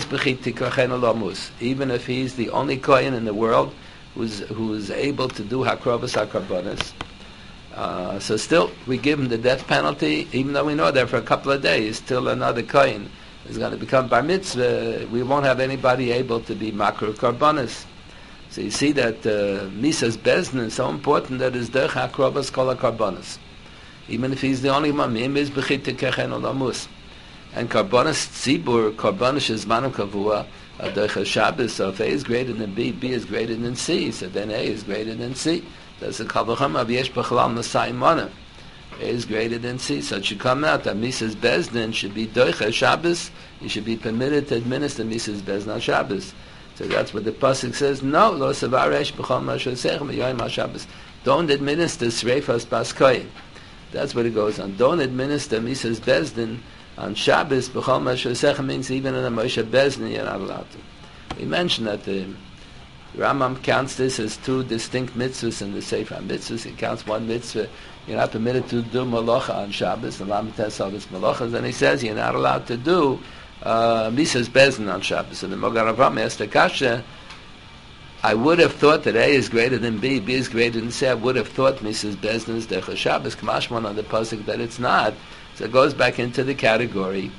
even if he's the only kohen in the world who's able to do hakrovas hakarbonis, so still we give him the death penalty, even though we know that for a couple of days, still another kohen is going to become bar mitzvah. We won't have anybody able to be makro karbonis. So you see that Misas Bezdin is so important that is derech hakrobas kol karbonis. Even if he's the only one, him is bechit kechen olamus. And karbonis tzibur, karbonis is manu kavua, derech Shabbos. So if A is greater than B, B is greater than C. So then A is greater than C. That's a kavacham of yesh b'chalal nasai mana. A is greater than C, so it should come out that Misas Bezdin should be doicha Shabbos. You should be permitted to administer Misas Bezdin on Shabbos. So that's what the pasuk says. No, lo savaresh b'chol mashvei seichem b'yoyim HaShabbos. Don't administer sreifas baskoyin. That's what it goes on. Don't administer Misas Bezdin on Shabbos b'chol mashvei seichem means even in a Moshe Bezdin you're not allowed to. We mentioned that the Rambam counts this as two distinct mitzvahs in the Sefer HaMitzvahs. He counts one mitzvah. You're not permitted to do malacha on Shabbos, the Lamed Tesavos malachas, and he says you're not allowed to do Misas Bezdin on Shabbos. And the Mogar Avraham asked the kasha, I would have thought that A is greater than B, B is greater than C. I would have thought Misas Bezdin is Decha Shabbos, Kamashman on the pasuk that it's not. So it goes back into the category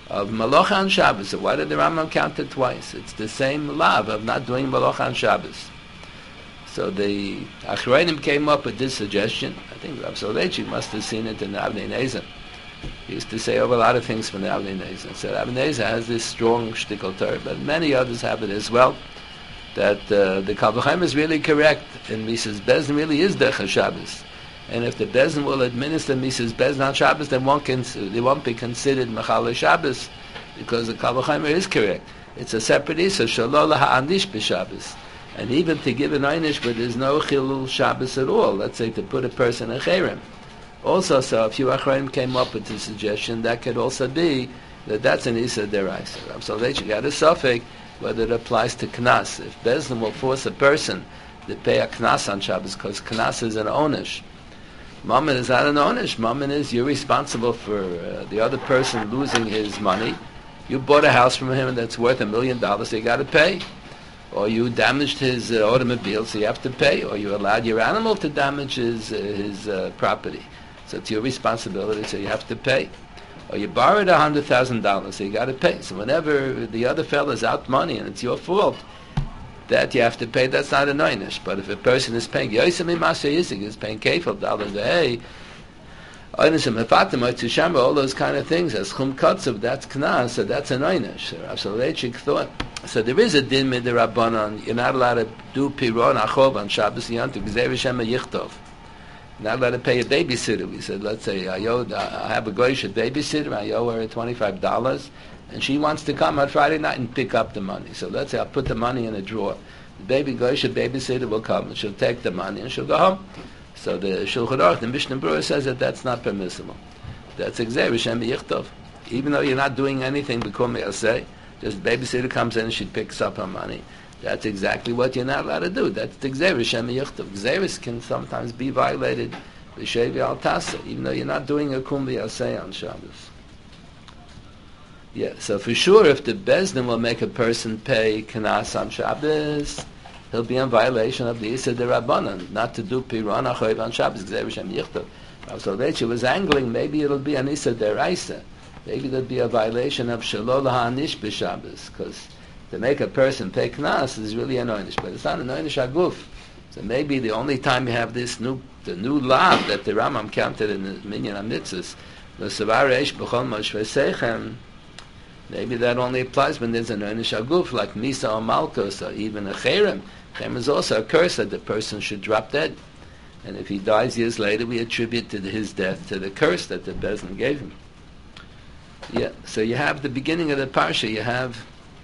of Malacha on Shabbos. So why did the Rambam count it twice? It's the same lav of not doing Malacha on Shabbos. So the Achronim came up with this suggestion. I think Rav Soloveitchik must have seen it in the Avnei Nezer. He used to say over a lot of things from the Avnei Nezer. So Avnei Nezer has this strong shtickle Torah, but many others have it as well, that the Kal V'chaim is really correct, and Mrs. Bezin really is Derech Shabbos. And if the Bezin will administer Mrs. Bezin on Shabbos, then they won't be considered Mechal Shabbos, because the Kal V'chaim is correct. It's a separate issue, Shalo Laha'anish B'Shabbos. And even to give an einish, but there's no Chilul Shabbos at all, let's say to put a person in Cherem. Also, so a few Achronim came up with the suggestion that could also be that that's an Issa Deraisa. So they got a suffix whether it applies to Knas. If Bezdin will force a person to pay a Knas on Shabbos, because Knas is an onish. Mammon is not an onish. Mammon is you're responsible for the other person losing his money. You bought a house from him that's worth $1 million, so you got to pay. Or you damaged his automobile, so you have to pay. Or you allowed your animal to damage his property. So it's your responsibility, so you have to pay. Or you borrowed $100,000, so you got to pay. So whenever the other fellow's out money and it's your fault, that you have to pay, that's not an einish. But if a person is paying, is paying kefil, $1, all those kind of things, as chum katzav, that's knas, so that's an einish. So Rav Soloveitchik thought, so there is a din midrabanan, you're not allowed to do piron achov on Shabbos Yantu, gzeir Hashem yichtov. Not allowed to pay a babysitter. We said, let's say I have a goyish babysitter, I owe her $25, and she wants to come on Friday night and pick up the money. So let's say I'll put the money in a drawer. The goyish babysitter will come, and she'll take the money, and she'll go home. So the Shulchan Aruch, the Mishnah Berurah says that that's not permissible. That's gzeir Hashem yichtov. Even though you're not doing anything, b'kum yaseh, just the babysitter comes in and she picks up her money. That's exactly what you're not allowed to do. That's the Gzeir Shem Yichtov. Gzeiris can sometimes be violated b'shevi al tasa, even though you're not doing a kum v'yaseh on Shabbos. Yeah, so for sure, if the Bezdin will make a person pay Knas on Shabbos, he'll be in violation of the Issa Derabanan, not to do Piran Achoiv on Shabbos, Gzeir Shem Yichtov. Rav Soloveitchik was angling, maybe it'll be an Issa Deraisa. Maybe there'll be a violation of Shelo Laha'anish b'Shabbos, because to make a person pay Knas is really an einish, but it's not an einish aguf. So maybe the only time you have the new law that the Rambam counted in the Minyan HaMitzvahs, l'savar eish b'chol moshvei seichem, maybe that only applies when there's an einish aguf, like Misa or Malkos, or even a Cherem. Cherem is also a curse that the person should drop dead. And if he dies years later, we attribute to his death to the curse that the Bezdin gave him. Yeah, so you have the beginning of the parsha, you have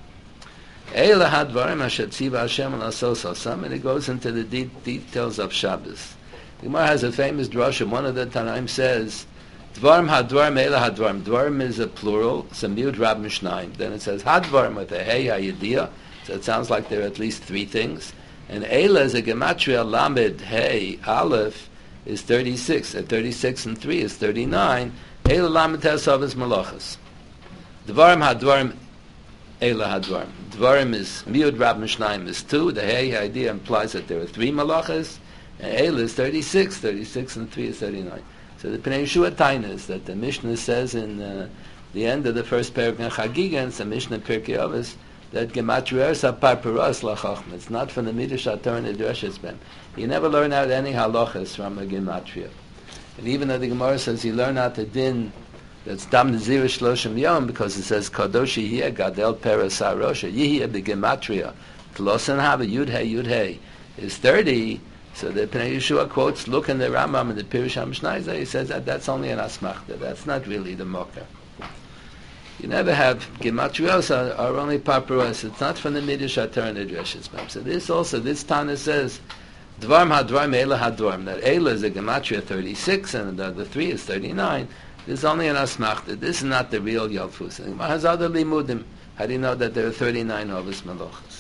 Eila hadvarim asher tziva Hashem l'sos asam, and it goes into the details of Shabbos. The Gemara has a famous drasha. One of the Tanaim says, Dvarim hadvarim eila hadvarim. Dvarim is a plural, it's a miud rab mishnayim. Then it says hadvarim with a hey hayidiyah, so it sounds like there are at least three things. And eila is a gematria lamed hey aleph is 36. At 36 and 3 is 39. Eila lamed tesav is malachas. Dvarim hadvarim eila hadvarim. Dvarim is miud rab mishnayim is 2. The hey idea implies that there are 3 malachas, and eila is 36. 36 and 3 is 39. So the Pnei Yeshua Taina is that the Mishnah says in the end of the first paragraph in Chagiga, and some Mishnah Pirkei Avos, that gematria is a parparas lachachma. It's not from the midrash atar and the drashas ben. You never learn out any halachas from a gematria. And even though the Gemara says you learn out the din that's dam nezir shloshim yom, because it says kadoshi here gadel peras harosha yihya begematria tlosen have yud hey is 30. So the Pnei Yeshua quotes, look in the Rambam and the Pirush HaMishnah, he says that that's only an asmachta. That's not really the mocker. You never have gematrios are only paparos. It's not from the midrash atar and the drashas. So this Tana says dvarm hadvarm eila hadvarm. That eila is a gematria 36 and the 3 is 39. This is only an asmachta. This is not the real yalfus. And has other limudim. How do you know that there are 39 ovos melochas?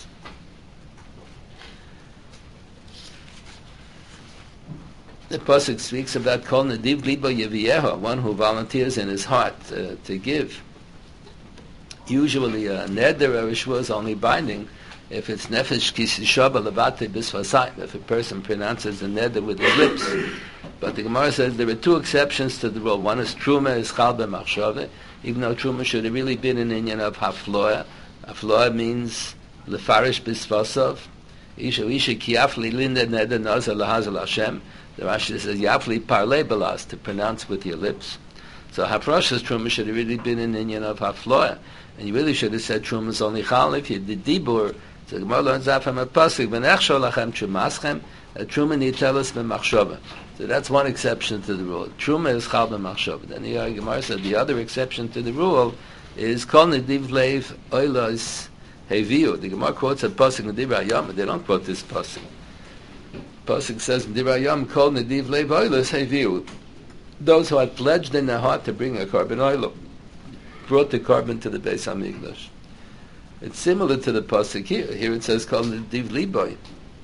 The pasuk speaks about kol nadiv libo yevieho, one who volunteers in his heart to give. Usually a neder or a shvua is only binding if it's nefesh kisishaba levate bisvasayim, if a person pronounces the neder with his lips. But the Gemara says there are two exceptions to the rule. One is truma is chal b'machshava, even though truma should have really been an inyan of hafloya. Hafloya means lefarish bisvasav. Isha kiyafli linda neder nazar lahazal Hashem. The Rashi says yafli parlei belas, to pronounce with your lips. So hafrosha's truma should have really been an inyan of hafloya. And you really should have said truma is only chal if you did dibur. So the Gemara learns that from a pasuk, v'nechshol lachem trumaschem, that truma nitelas b'machshava. So that's one exception to the rule. Truma is chal b'machshava. Then the Gemara said the other exception to the rule is kol nediv leiv oilos heviu. The Gemara quotes a pasuk in Divrei Hayam, but they don't quote this pasuk. Pasuk says in Divrei Hayam, kol nediv leiv oilos heviu. Those who had pledged in their heart to bring a carbon oil brought the carbon to the Beis Hamikdash. It's similar to the pasuk here. Here it says kol nediv liboy.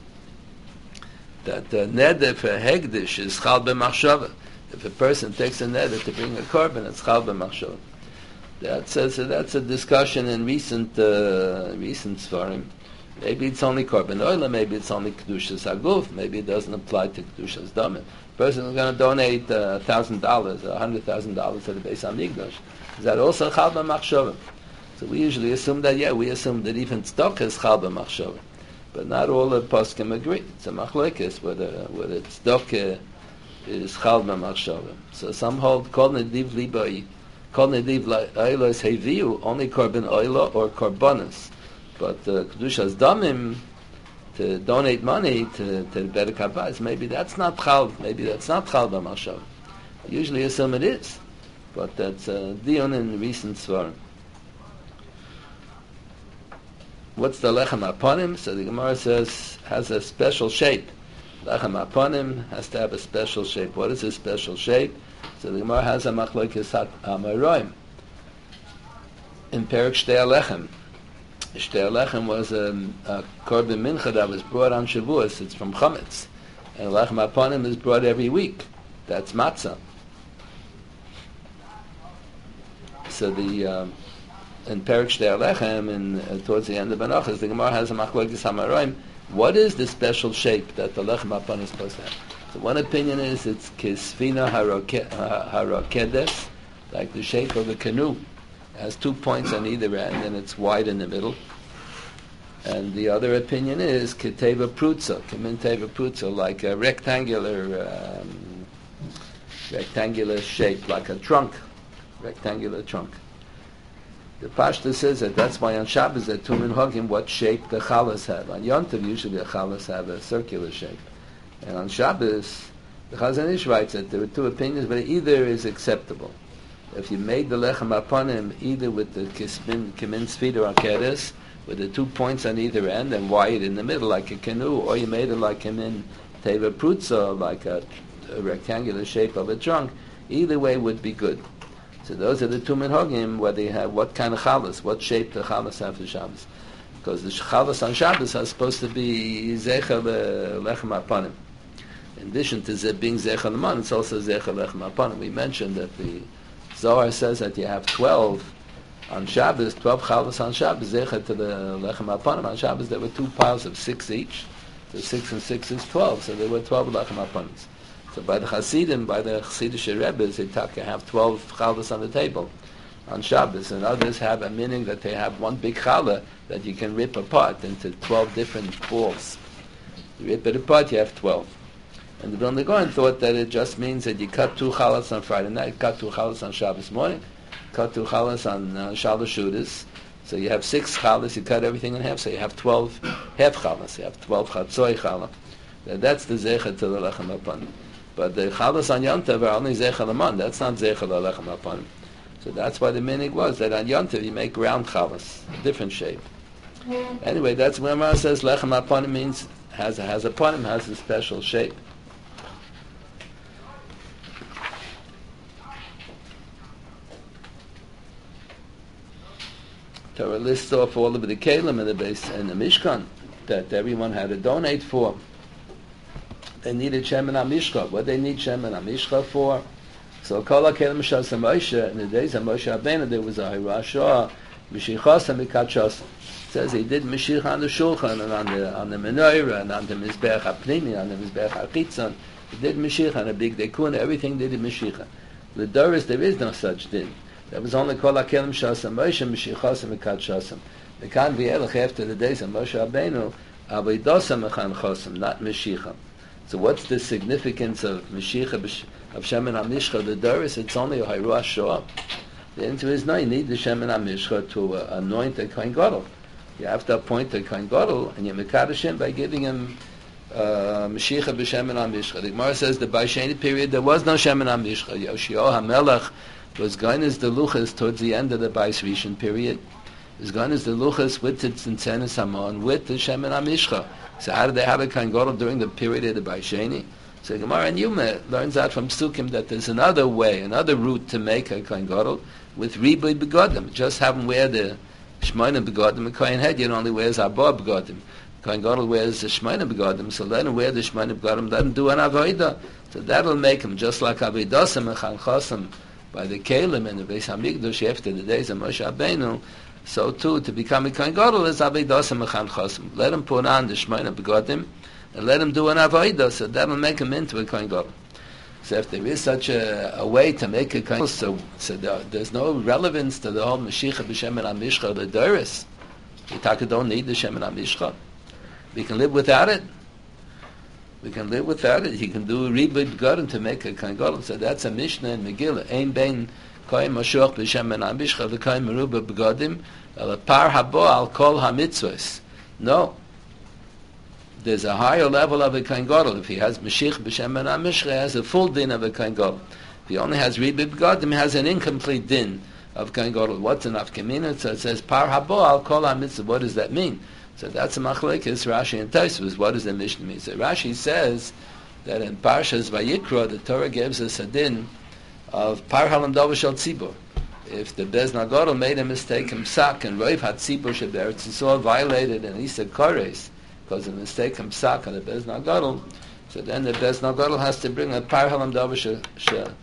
That neder for hegdish is chal b'machshava. If a person takes a neder to bring a carbon, it's chal b'machshava. That's a discussion in recent svarim. Maybe it's only carbon oil, maybe it's only kedushas haguf, maybe it doesn't apply to kedushas damim. A person is going to donate $1,000, $100,000 to the Beis Hamikdash. Is that also chal b'machshava? So we usually assume that, we assume that even tzedakah is chal b'machshava. But not all the poskim agree. It's a machlokes whether tzedakah is chal b'machshava. So some hold kol nediv libai, kol nediv oilos heviu, only carbon oilo or carbonas. But kedushas damim, to donate money to the Bedek Habayis, maybe that's not chal. Maybe that's not chal b'machshava. I usually assume it is, but that's dion in recent svarim. What's the lechem aponim? So the Gemara says has a special shape. Lechem aponim has to have a special shape. What is a special shape? So the Gemara has a machlokes ha'amoraim in Perek Shtei Alechem. Shtei Alechem was a korban mincha that was brought on Shavuos. It's from chametz, and lechem aponim is brought every week. That's matzah. So the in Perek Shtei Alechem, and towards the end of Menachos, the Gemara has a machlokes ha'amoraim. What is the special shape that the lechem aponim is supposed to have? So one opinion is it's kisfina harokedes, like the shape of a canoe. It has 2 points on either end, and it's wide in the middle. And the other opinion is keteva prutza, teva prutza, like a rectangular shape, like a trunk, rectangular trunk. The Pashta says that that's why on Shabbos at Tumin Hogim what shape the chalas have. On Yom Tov usually the chalas have a circular shape. And on Shabbos, the Chazon Ish writes that there are two opinions, but either is acceptable. If you made the lechem aponim either with the kimin sfida or keres, with the 2 points on either end and wide in the middle like a canoe, or you made it like kimin teva prutza, like a rectangular shape of a trunk, either way would be good. So those are the two minhagim where they have what kind of chalas, what shape the chalas have for Shabbos. Because the chalas on Shabbos are supposed to be zecher lechem aponim. In addition to being zecher leman, it's also zecher lechem aponim. We mentioned that the Zohar says that you have 12 on Shabbos, 12 chalas on Shabbos, zecher to the lechem aponim. On Shabbos there were 2 piles of 6 each. So 6 and 6 is 12, so there were 12 lechem aponims. So by the Hasidim, by the Chassidish Rebbes, they have 12 chalas on the table on Shabbos, and others have a meaning that they have one big challah that you can rip apart into 12 different balls. You rip it apart, you have 12. And the Vilna Gaon thought that it just means that you cut 2 chalas on Friday night, cut 2 chalas on Shabbos morning, cut 2 chalas on Shalosh Shudas. So you have 6 chalas, you cut everything in half, so you have 12 half chalas, you have 12 chatzoi challah. That's the zecher to the lechem aponim. But the chalas on Yom Tov are only zecher leman. That's not zecher lechem aponim. So that's why the minig was that on Yom Tov you make round chalas, different shape. Anyway, that's when Ramah says lechem aponim means has a ponim, has a special shape. Torah lists off all of the kelim in the base and the Mishkan that everyone had to donate for. They needed Shemen HaMishcha. What they need Shemen HaMishcha for? So Kol HaKelim Shas HaMoshe, in the days of Moshe Rabbeinu, there was a Hirashah, Mishichas HaMikachas. says he did Mashiach on the Shulchan and on the Menorah and on the Mizbeach HaPnimi, on the Mizbeach HaChitzon. He did Mashiach on a big dekun, everything they did Mashiach. The Doris, there is no such din. That was only called Akelim Shasam, Moshe Mashiachasam Ekad Shasam. They can't be Elech after the days of Moshe Rabbeinu, Avoidosam Echan Chosam, not Mashiach. So what's the significance of Mashiach, of Shemen HaMishcha, the Doris? It's only a Hayruah Shoah. The answer is no, you need the Shemen HaMishcha to anoint a Kohen Gadol. You have to appoint a Kohen Gadol, and you mekadosh him by giving him Mashiach b'Shemen HaMishcha. The Gemara says the Baisheni period there was no Shemen HaMishcha. Yoshio HaMelech was going as the Luchas towards the end of the Bais Rishon period. He was going as the Luchas with the Tzintzenes Hamon with the Shemen HaMishcha. So how did they have a Kohen Gadol during the period of the Baisheni? So the Gemara in Yuma learns out from Sukkim that there's another way, another route to make a Kohen Gadol with Ribui Begodim. Just have him wear the Shmoyne Begodim, a Kohen Hedyot only wears Arba Begodim. Kohen Gadol wears the Shmoyne Begodim, so let him wear the Shmoyne Begodim, let him do an Avodah. So that'll make him just like Avedosam Echan Chosam by the Kalim and the Beis HaMikdash after the days of Moshe Rabbeinu. So too, to become a Kohen Gadol is Avedosam Echan Chosam. Let him put on the Shmoyne Begodim and let him do an Avodah, so that'll make him into a Kohen Gadol. So if there is such a way to make a Kohen Gadol, so there's no relevance to the whole Mashiach b'Shemen HaMishcha, the Doris. We don't need the Shemen HaMishcha. We can live without it. We can live without it. He can do Ribui Begodim to make a Kohen Gadol. So that's a Mishnah in Megillah. Ein bein Kohen Mashiach b'Shemen HaMishcha v'Kohen Meruba Begodim el par habo al kol hamitzvos. No. There's a higher level of a Kohen Gadol. If he has Mashiach b'Shemen HaMishcha, he has a full din of a Kohen Gadol. If he only has Ribui Begodim, he has an incomplete din of Kohen Gadol. What's enough Kamina? So it says par habo al kol hamitzvos. What does that mean? So that's a machlekes Rashi and Tosfos. What does the Mishnah mean? So Rashi says that in Parshas Vayikra, the Torah gives us a din of par halam davar shel tzibur. If the Bez Nagadol made a mistake himsak and Roiv had tzibur sheberetz Yisrael violated and he said kores because of the mistake himsak on the Bez Nagadol, so then the Bez Nagadol has to bring a par halam davar shel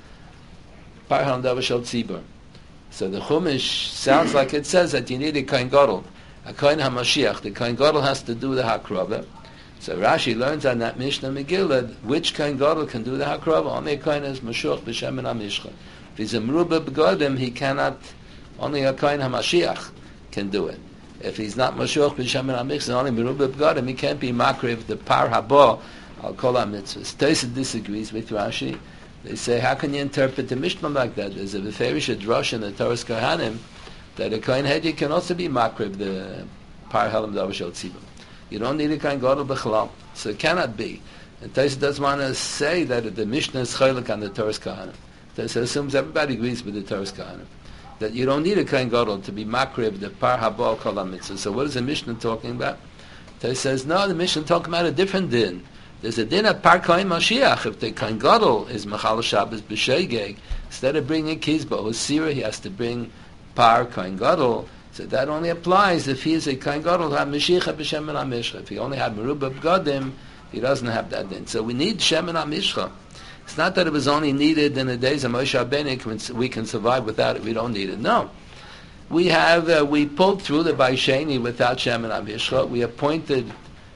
tzibur. So the Chumash sounds like it says that you need a Kohen Gadol. A Kohen HaMashiach, the Kohen Gadol has to do the Hakrava. So Rashi learns on that Mishnah Megillah which Kohen Gadol can do the Hakrava. Only a Kohen is Mashiach b'Shemen HaMishcha. If he's a Meruba Begodim, he cannot. Only a Kohen HaMashiach can do it. If he's not Mashiach b'Shemen HaMishcha, only Meruba Begodim, he can't be Makriv the Par Haba al Kol HaMitzvahs. Tosfos disagrees with Rashi. They say, how can you interpret the Mishnah like that? There's a Beferish Drush in the Torah's Kohanim that a Kohen Hedyot can also be Makrib, the Par Halam Davar Shel Tzibur. You don't need a Kohen Gadol B'chalal. So it cannot be. And Tosfos doesn't want to say that the Mishnah is chaylik on the Torah's Kohanim. Tosfos assumes everybody agrees with the Torah's Kohanim. That you don't need a Kohen Gadol to be Makrib, the Par Habal Kol HaMitzvah. So what is the Mishnah talking about? Tosfos says, no, the Mishnah talking about a different din. There's a din of Par Kohen Mashiach. If the Kohen Gadol is Machal Shabbos B'Shegeg, instead of bringing Kizba or Sira, he has to bring Par Kohen Gadol. So that only applies if he is a Kohen Gadol have Mashiach b'Shemen HaMishcha. If he only had Meruba Begodim, he doesn't have that din. So we need Shemen HaMishcha. It's not that it was only needed in the days of Moshe Rabbeinu, we can survive without it, we don't need it. No. We pulled through the Baisheni without Shemen HaMishcha. We appointed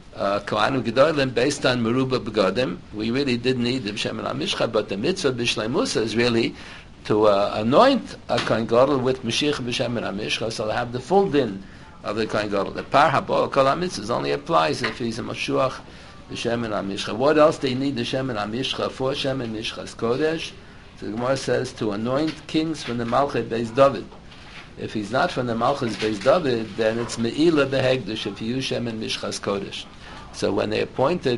Kohanu Gedolim based on Meruba Begodim. We really didn't need the Shemen HaMishcha, but the mitzvah b'Shleimusa is really to anoint a Kohen Gadol with Mashiach b'Shemen HaMishcha, so they have the full din of the Kohen Gadol. The Par Habal Kol HaMitzvahs only applies if he's a Mashiach b'Shemen HaMishcha. What else do you need the Shemen HaMishcha for? Shemen Mishchas Kodesh. So the Gemara says to anoint kings from the Malchei Beis David. If he's not from the Malchei Beis David, then it's Me'ilah Behegdush if you use Shemen Mishchas Kodesh. So when they anointed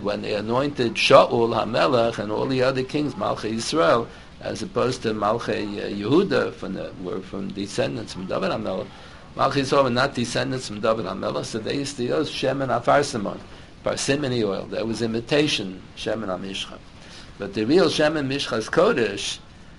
Shaul HaMelech and all the other kings, Malchei Yisrael, as opposed to Malchei Yehuda, were from descendants from David HaMelech. Malchei Yisrael were not descendants from David HaMelech, so they used to use Shemen HaFarsimon, parsimony oil. That was imitation Shemen HaMishcha. But the real Shemen Mishchas Kodesh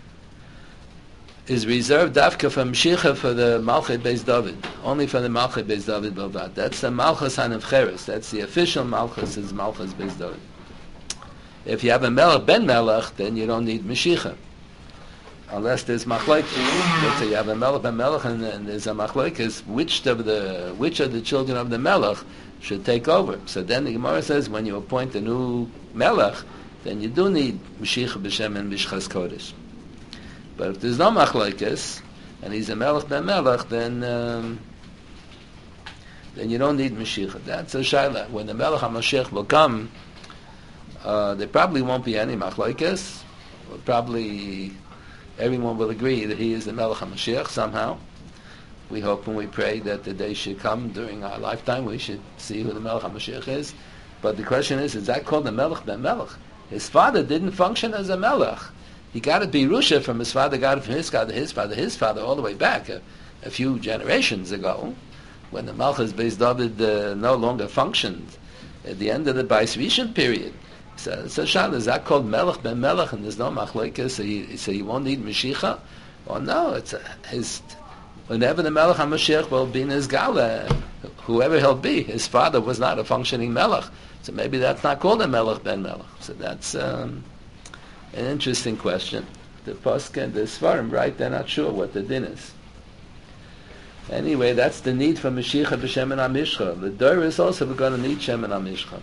is reserved dafka from Mashiach for the Malchei Beis David, only for the Malchei Beis David Balvat. That's the Malchus HaNevcheres. That's the official Malchus, is Malchus Beis David. If you have a Melech Ben Melech, then you don't need Mashiach. unless there's machlokes. Let's say you have a melech, and there's a machlokes. Which of the children of the melech should take over? So then the Gemara says, when you appoint a new melech, then you do need Mashiach b'Shem and Mishchas Kodesh. But if there's no machlokes, and he's a melech ben melech, then you don't need Mashiach. That's a shayla. When the melech HaMashiach will come, there probably won't be any machlokes. Probably everyone will agree that he is the melech HaMashiach somehow. We hope and we pray that the day should come during our lifetime. We should see who the melech HaMashiach is. But the question is that called the melech ben melech? His father didn't function as a melech. He got a birusha from his father, got it from his father, all the way back a few generations ago, when the Malchus Beis David no longer functioned at the end of the Beis Rishon period. So Shana, is that called melech ben melech, and there's no machlokes, so you won't need Mashiach? Or no, it's whenever the melech HaMashiach will be in his gala, whoever he'll be, his father was not a functioning melech. So maybe that's not called a melech ben melech. So that's an interesting question. The Posuk and the Svarim, right, they're not sure what the din is. Anyway, that's the need for Mashiach b'Shem and HaMishcha. The Dor is also we're going to need Shem and HaMishcha.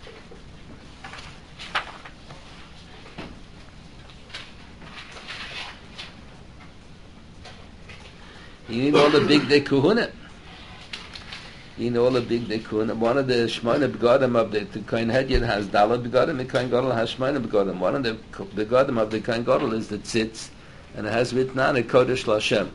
You need all the big Kuhunim. You know all the big Kuhunim. One of the Shmoyne Begodim of the Kohen Hedyon has Dalad Begodim, the Kohen Gadol has Shmoyne Begodim. One of the Begodim of the Kohen Gadol is the Tzitz, and it has written on it Kodesh Lashem.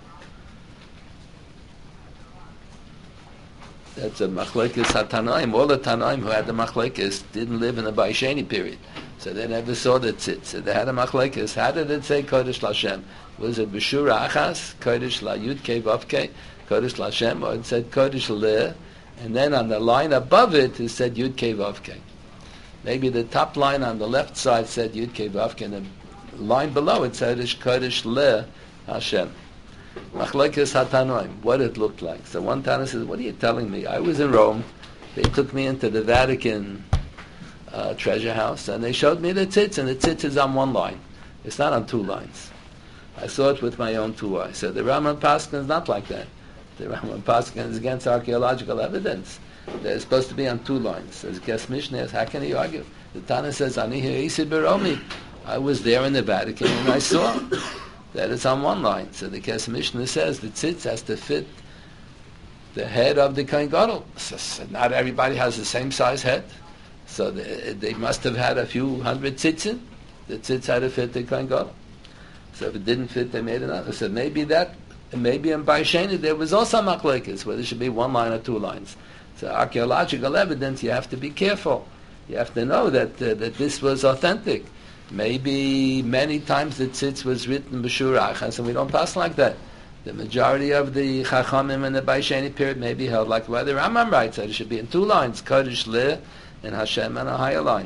That's a machlokes hatanaim. All the tanaim who had the machlokes didn't live in the Baisheni period, so they never saw the tzitz. So they had a machlokes. How did it say Kodesh Lashem? Was it B'shura Achas, Kodesh La Yud Kei Vav Kei, Kodesh Lashem, or it said Kodesh Le, and then on the line above it said Yud Kei Vav Kei. Maybe the top line on the left side said Yud Kei Vav Kei, and the line below it said Kodesh Le Hashem. Machlokes hatanoim, what it looked like. So one Tana says, what are you telling me? I was in Rome, they took me into the Vatican treasure house, and they showed me the tzitz, and the tzitz is on one line. It's not on two lines. I saw it with my own two eyes. So the Rambam Paskin is not like that. The Rambam Paskin is against archaeological evidence. They're supposed to be on two lines. As Ges Mishnah, how can he argue? The Tana says, Ani Ha'isi Beromi. I was there in the Vatican, and I saw that it's on one line. So the Kes Mishnah says the tzitz has to fit the head of the Kohen Gadol. So not everybody has the same size head. So they must have had a few hundred tzitzin. The tzitz had to fit the Kohen Gadol. So if it didn't fit, they made another. So maybe in Baisheni there was also machlokes, where there should be one line or two lines. So archaeological evidence, you have to be careful. You have to know that this was authentic. Maybe many times the tzitz was written b'shura achas, and we don't pass like that. The majority of the chachamim in the Baisheni period may be held like why the Rambam writes that it should be in two lines, Kodesh Le and Hashem on a higher line.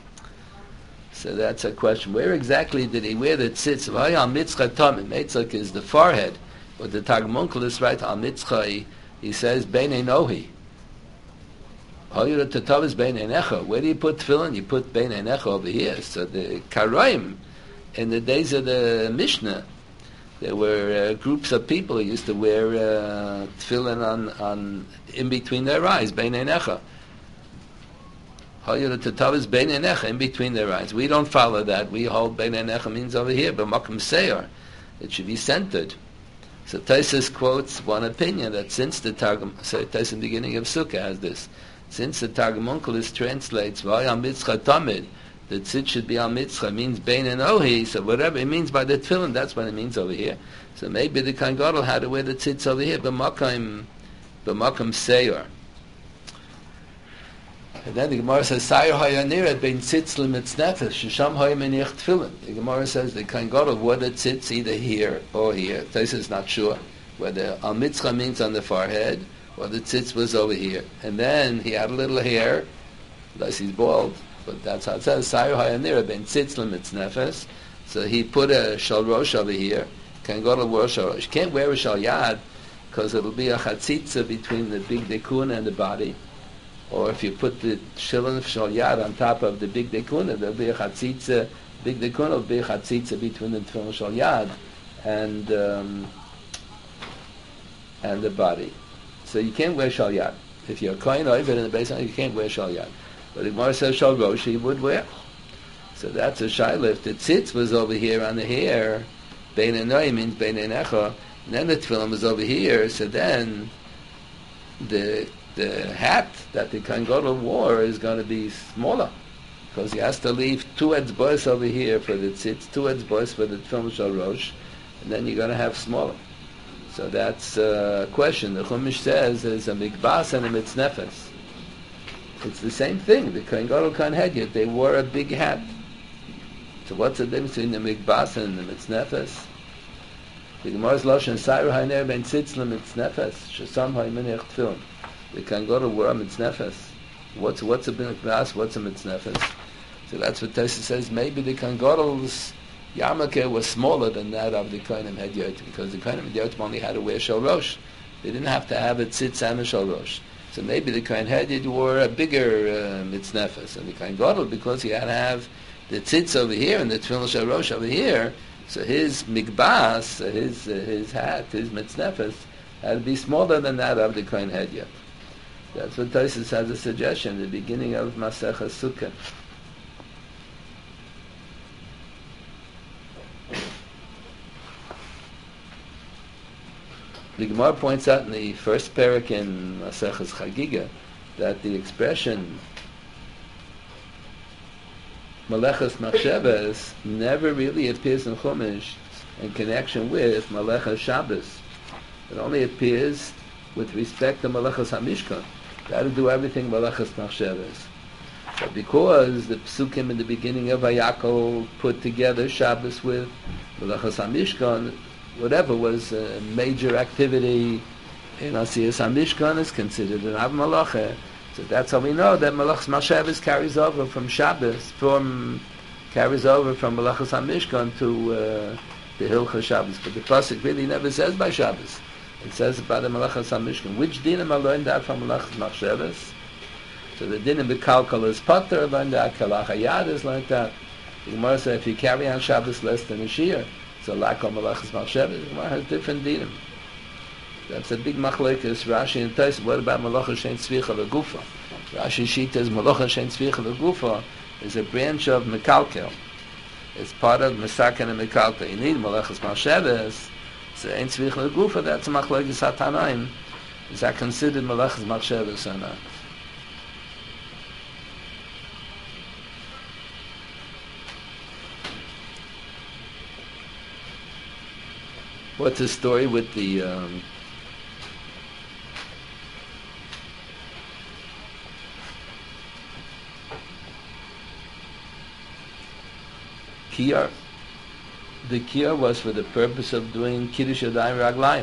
So that's a question. Where exactly did he wear the tzitz? Al mitzcha tamim. Mitzcha is the forehead. But the Targum Onkelos writes al mitzcha. He says beinei nohi. Where do you put tefillin? You put beinei necha over here. So the Karaim, in the days of the Mishnah, there were groups of people who used to wear tefillin on in between their eyes, beinei necha. In between their eyes. We don't follow that. We hold beinei necha means over here, but makom seir, it should be centered. So Taisus quotes one opinion that since the Targum, so Taisus in the beginning of Sukkah has this. Since the Targum Onkelos translates V'ayam mitzcha tamid, the tzitz should be al mitzcha, means beinei nohi, so whatever it means by the tefillin, that's what it means over here. So maybe the Kohen Gadol had to wear the tzitz over here, b'makom seir. And then the Gemara says, Sayur hayaniret bein tzitz l'mitz nefesh, shesham hayameniach tefillin. The Gemara says the Kohen Gadol wore the tzitz either here or here. This is not sure whether al mitzcha means on the forehead, or the tzitz was over here. And then he had a little hair, unless he's bald, but that's how it says, Sayur hayaniret bein tzitz l'mitz nefesh. So he put a shal rosh over here. Kohen Gadol wore a shal rosh. You can't wear a shal yad, because it'll be a chatzitza between the big dekuna and the body. Or if you put the shilin shal yad on top of the big dekuna, there'll be a chatzitza big dekun will be chatzitza between the tefillin shal yad and the body. So you can't wear shal yad. If you're a kohen or even in the base, you can't wear shal yad. But the Gemara says shal rosh, he would wear. So that's a shaila. If the tzitz was over here on the hair, bein enoi means bein enecha, and then the tefillin was over here, so then the hat that the Kohen Gadol wore is going to be smaller, because he has to leave 2 etzbois over here for the tzitz, 2 etzbois for the tefillin shal rosh, and then you're going to have smaller. So that's a question. The Chumash says there's a mikbas and a mitznefes. It's the same thing. The Kohen Gadol Kohen Hedyot, they wore a big hat. So what's the difference between the mikbas and the mitznefes? The Gemara's lashon sayru hainer ben tzitz lemitznefes shesam ha'imeniach tefillin. The Kohen Gadol wore a mitznefes. What's a mikbas? What's a mitznefes? So that's what Tosfos says. Maybe the Kohen Gadol's yarmulke was smaller than that of the Kohen Hedyot, because the Kohen Hedyot only had to wear shal rosh. They didn't have to have a tzitz and a shal rosh. So maybe the Kohen Hedyot wore a bigger mitznefes, and the Kohen Gadol, because he had to have the tzitz over here and the tefillin shal rosh over here, so his mikbas, his hat, his mitznefes, had to be smaller than that of the Kohen Hedyot. That's what Tosfos has a suggestion, the beginning of Maseches Sukkah. The Gemara points out in the first parak in Maseches Chagiga that the expression Maleches Machshavas never really appears in Chumash in connection with Maleches Shabbos. It only appears with respect to Maleches HaMishkan. Got to do everything Maleches Machshavas. But because the Psukim in the beginning of Vayakol put together Shabbos with Maleches HaMishkan, whatever was a major activity in Asiyas HaMishkan is considered an Av Malacha. So that's how we know that Malachas Machshavas carries over from Shabbos, carries over from Malachas HaMishkan to the Hilchah Shabbos. But the pasuk really never says by Shabbos. It says about the Malachas HaMishkan. Which dinim are learned out from Malachas Machshavas? So the dinim B'Kalkal is Pater, learned out. Kalach Hayad is learned out. The Gemara says if you carry on Shabbos less than a shear, so like on Malachas Machshavas, the Gemara has different dinim. That's a big machlekes, Rashi and Tosfos. What about Malacha Shein Tzvicha L'Gufa? Rashi Shita is Malacha Shein Tzvicha L'Gufa is a branch of Mekalkel. It's part of Mesaken and Mekalkel. You need Malachas Machshavas, so Ein Tzvicha L'Gufa, that's a machlekes HaTanaim. Is that considered Malachas Machshavas or not? What's the story with the kiyar? The kiyar was for the purpose of doing Kiddush Yadayim Raglayim.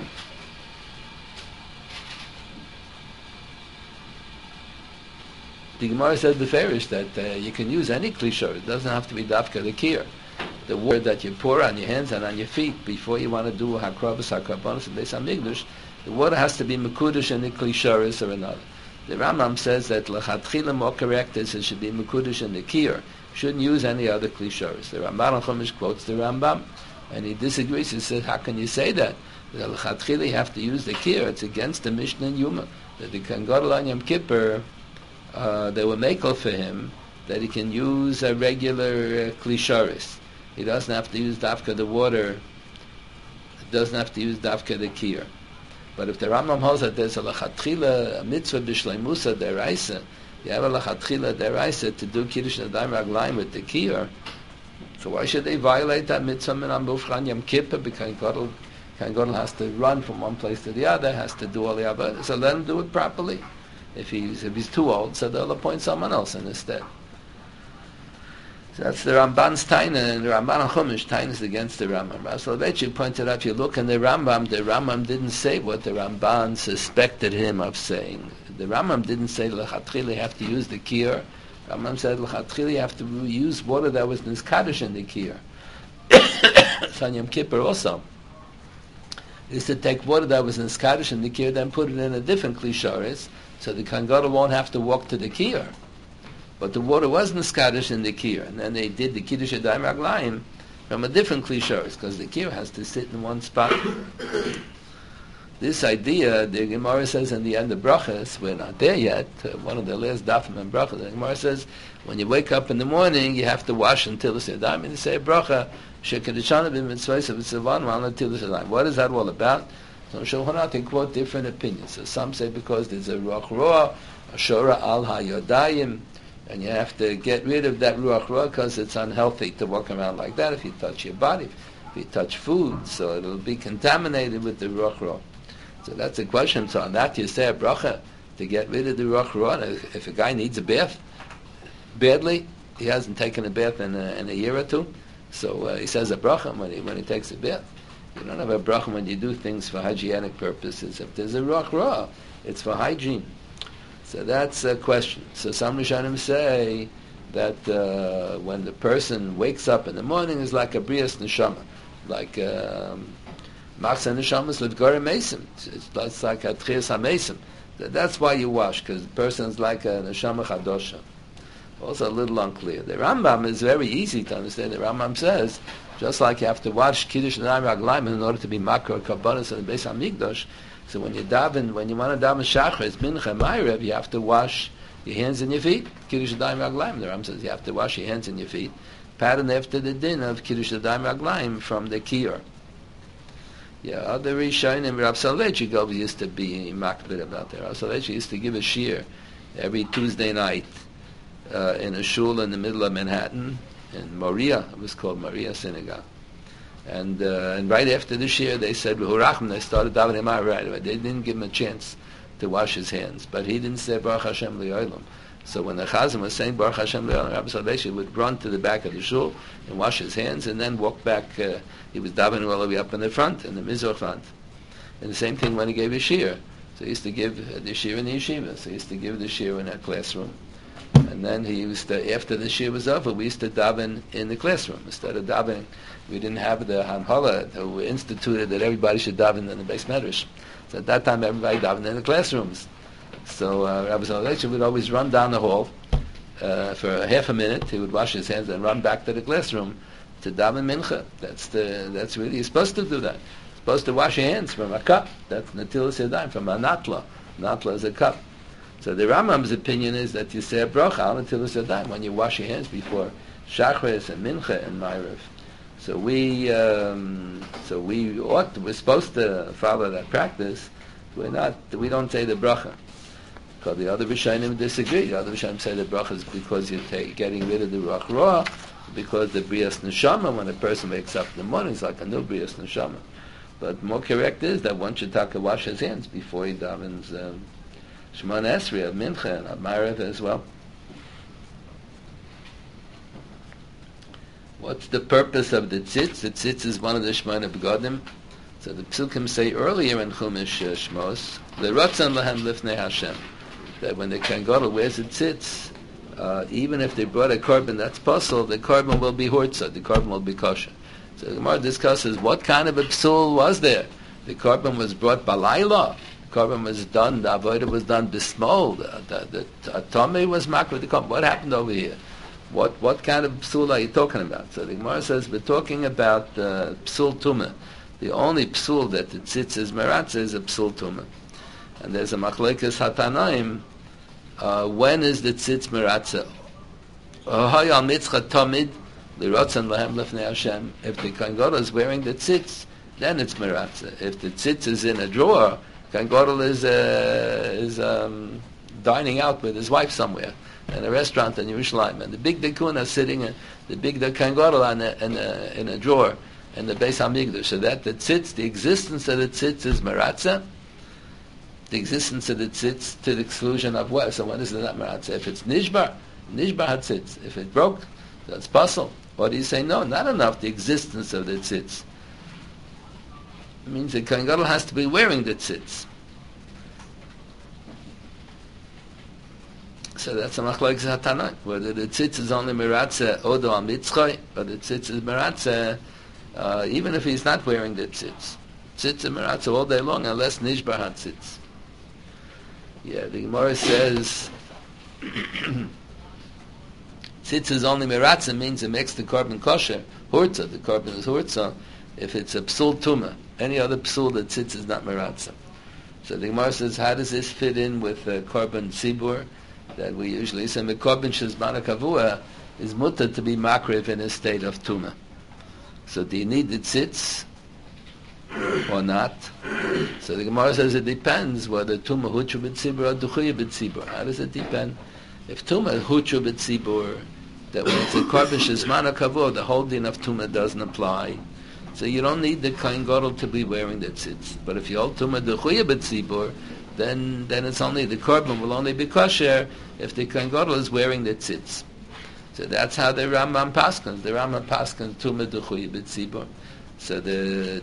The Gemara said the Farish that you can use any klishor. It doesn't have to be dafka the kiyar. The water that you pour on your hands and on your feet before you want to do hakrabas, hakrabanos, and beis hamikdash, the water has to be mekudesh in the klisharis or another. The Rambam says that lechatchila more correct is it should be mekudesh in the kiyar. Shouldn't use any other klisharis. The Ramban Chumash quotes the Rambam, and he disagrees. He says, how can you say that? That lechatchila you have to use the kiyar. It's against the Mishnah and Yuma. That the Kohen Gadol on Yom Kippur, they were makel for him that he can use a regular klisharis. He doesn't have to use dafka the water. He doesn't have to use dafka the kiyar. But if the Rambam holds that there's a lachatchila, a mitzvah b'shleimusa deraisa, you have a lachatchila deraisa to do kiddush nadayim raglayim with the kiyar, so why should they violate that mitzvah min amufchan Yom Kippur? Because Kohen Gadol has to run from one place to the other, has to do all the other. So let him do it properly. If he's too old, so they'll appoint someone else in his stead. So that's the Ramban's Taina, and the Ramban Chumash Taina is against the Rambam. Soloveitchik pointed out, if you look in the Rambam didn't say what the Ramban suspected him of saying. The Rambam didn't say, L'chatchila you have to use the kiyar. Rambam said, L'chatchila you have to use water that was niskadosh in the kiyar. So on Yom Kippur also, is to take water that was niskadosh in the kiyar, then put it in a different klisharis, so the Kohen Gadol won't have to walk to the kiyar. But the water wasn't Scottish in the Kir, and then they did the Kiddush Yadayim Raglayim from a different Klishos, because the Kir has to sit in one spot. This idea, the Gemara says in the end of Brachas, we're not there yet, one of the last dafim in Brachas, the Gemara says, when you wake up in the morning, you have to wash until it's Yadayim, and you say Bracha, Shekadishana b'mitzvahs of Tzivan, until it's Yadayim. What is that all about? So Shulchan Aruch can quote different opinions. So some say because there's a Ruach Roa, a Shora al ha-Yodayim, and you have to get rid of that Ruach Roa because it's unhealthy to walk around like that if you touch your body, if you touch food, so it'll be contaminated with the Ruach Roa. So that's the question. So on that you say a bracha to get rid of the Ruach Roa. If a guy needs a bath badly, he hasn't taken a bath in a year or two, so he says a bracha when he takes a bath. You don't have a bracha when you do things for hygienic purposes. If there's a Ruach Roa, it's for hygiene. So that's a question. So some Rishonim say that when the person wakes up in the morning is like a Brias Neshama, like Machsa Neshamas Lidgore Mason. It's like a Tchias HaMesim. That's why you wash, because the person is like a Neshama Chadosha. Also a little unclear. The Rambam is very easy to understand. The Rambam says, just like you have to wash Kiddush and Raglayim in order to be Makar Kabbalas and the Beis HaMikdash, so when you want to daven Shachris, Mincha, Ma'ariv, you have to wash your hands and your feet. Kiddush and Raglayim. The Rambam says you have to wash your hands and your feet. Pattern after the din of Kiddush and Raglayim from the Kiyur. Yeah, other Rishonim, Rav Soloveitchik used to be makbid about that. Rav Soloveitchik used to give a shir every Tuesday night in a shul in the middle of Manhattan, in Moria. It was called Moria Synagogue. And right after the shir, they said, V'hurachim, they started davening Ma'ariv right away. They didn't give him a chance to wash his hands. But he didn't say Baruch Hashem Li'olam. So when the Chazan was saying Baruch Hashem Li'olam, Rabbi Soloveitchik would run to the back of the shul and wash his hands and then walk back. He was davening all the way up in the front, in the Mizrach front. And the same thing when he gave a shir. So he used to give the shir in the yeshiva. So he used to give the shir in a classroom. And then he used to, after the shir was over, we used to daven in the classroom. Instead of davening, we didn't have the Hamhala who instituted that everybody should daven in the Beis Medrash. So at that time, everybody davened in the classrooms. So Rabbi Soloveitchik would always run down the hall for a half a minute. He would wash his hands and run back to the classroom to daven mincha. That's really, you're supposed to do that. You're supposed to wash your hands from a cup. That's Natilas Yadayim, from a natla. Natla is a cup. So the Rambam's opinion is that you say a bracha al Natilas Yadayim when you wash your hands before Shachris and Mincha and Ma'ariv. So we're supposed to follow that practice. We don't say the bracha. Because the other Rishonim disagree. The other Rishonim say the bracha is because you're getting rid of the Ruach Roa, because the Brias Neshama, when a person wakes up in the morning, it's like a new Brias Neshama. But more correct is that one should wash his hands before he davens Shemona Esrei, Mincha, and Ma'ariv as well. What's the purpose of the tzitz? The tzitz is one of the Shemona Begodim. So the Psukim say earlier in Chumash Shmos, L'rotzan lahem lifnei Hashem, that when the Kohen Gadol wears a tzitz, even if they brought a korban that's possible, the korban will be hortza, the korban will be kosher. So the Gemara discusses what kind of a psul was there. The korban was brought balayla, the korban was done, the avodah was done bismol, the atome was makar with the korban. What happened over here? What kind of psul are you talking about? So the Gemara says we're talking about psul tumah. The only psul that the tzitz is meratza is a psul tumah. And there's a machlekes hatanaim. When is the tzitz meratza? Hayal mitzcha tamid l'rotzan lahem lefnei Hashem. If the Kohen Gadol is wearing the tzitz, then it's meratza. If the tzitz is in a drawer, Kohen Gadol is dining out with his wife somewhere in a restaurant in Yerushalayim, and the big dekuna is sitting, the big Kohen Gadol in a drawer in the Beis HaMikdash. So that the tzitz, the existence of the tzitz is meratza. The existence of the tzitz to the exclusion of what? So when is it not meratza? If it's nishbar hatzitz. If it broke, that's puzzle. Or do you say no? Not enough. The existence of the tzitz. It means the Kohen Gadol has to be wearing the tzitz. So that's a machlokes hatanai. Whether the tzitz is only meratza odo al mitzchay, or the tzitz is meratza even if he's not wearing the tzitz. Tzitz is meratza all day long unless nishbar hatzitz. Yeah, the Gemara says tzitz is only meratzah means it makes the korban kosher. Hurtza, the korban is hurtza. If it's a psul tumah, any other psul that tzitz is not meratzah. So the Gemara says, how does this fit in with korban tzibur that we usually say? Korban shezman kavua is mutter to be makriv in a state of tumah. So do you need the tzitz or not? So the Gemara says it depends whether tumah huchu b'tzibur or duchuya b'tzibur. How does it depend? If tumah huchu b'tzibur, that when it's a korban shezman kavua, the whole din of tumah doesn't apply. So you don't need the kohen gadol to be wearing the tzitz. But if you hold tumah duchuya b'tzibur, then it's only the korban will only be kosher if the kohen gadol is wearing the tzitz. So that's how the Rambam paskins. The Rambam paskins tumah duchuya b'tzibur. So the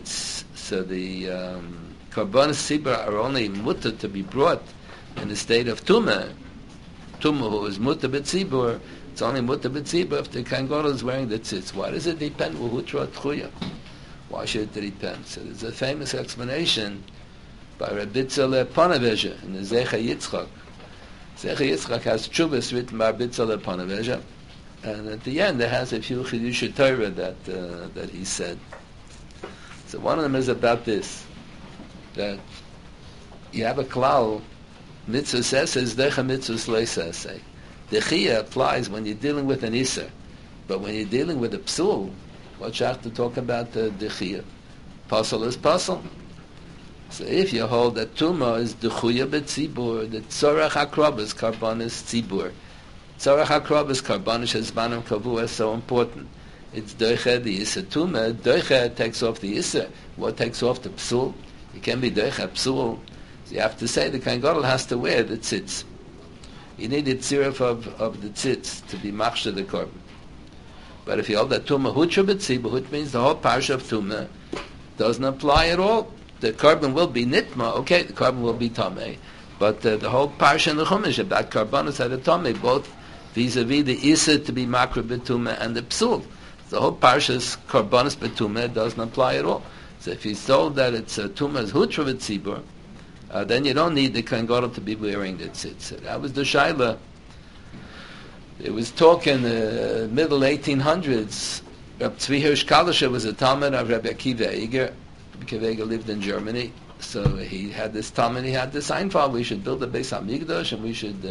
korbanos tzibur are only mutter to be brought in the state of tumah. Tumah who is mutter b'tzibur, it's only mutter b'tzibur if the kohen gadol is wearing the tzitz. Why does it depend? Uhutra tchuya. Why should it depend? So there's a famous explanation by Rabbi Tzale Ponevezha in the Zecha Yitzchak. Zecha Yitzchak has tshuvas written by Rabbi Tzale Ponevezha, and at the end there has a few Chidush Torah that he said. So one of them is about this, that you have a klal, mitzvah says, Decha mitzvah leisaseh. Dechia applies when you're dealing with an iser, but when you're dealing with a psul, what you have to talk about the dechiyah? Pasal is pasal. So if you hold that tumah is dechuya b'tzibur, the tzorach hakrab is karbanis tzibur. Tzorach hakrab is karbanis hezbanim kavua is so important. It's doicha the yisr tumah. Doicha takes off the yisr. What takes off the psul? You can be doicha psul. So you have to say the kohen gadol has to wear the tzitz. You need the tziruf of the tzitz to be machshir the korban. But if you hold that tumah hutra b'tzibur, which means the whole parsha of tumah doesn't apply at all. The korban will be nitma, okay, the korban will be tamei, but the whole parsha in the chumash about korbanos at a tamei, both vis-a-vis the isa to be makra b'tumah and the psul. The whole parsha's korbanos b'tumah doesn't apply at all. So if he's told that it's tumah's hutra b'tzibur, then you don't need the kohen gadol to be wearing the tzitz. So that was the shaila. It was talk in the middle 1800s. Rabbi Tzvi Hirsch Kalischer was a talmid of Rabbi Akiva Eger. Rabbi Akiva Eger lived in Germany, so he had this talmid. He had this einfall. We should build a Beis Hamikdash, and we should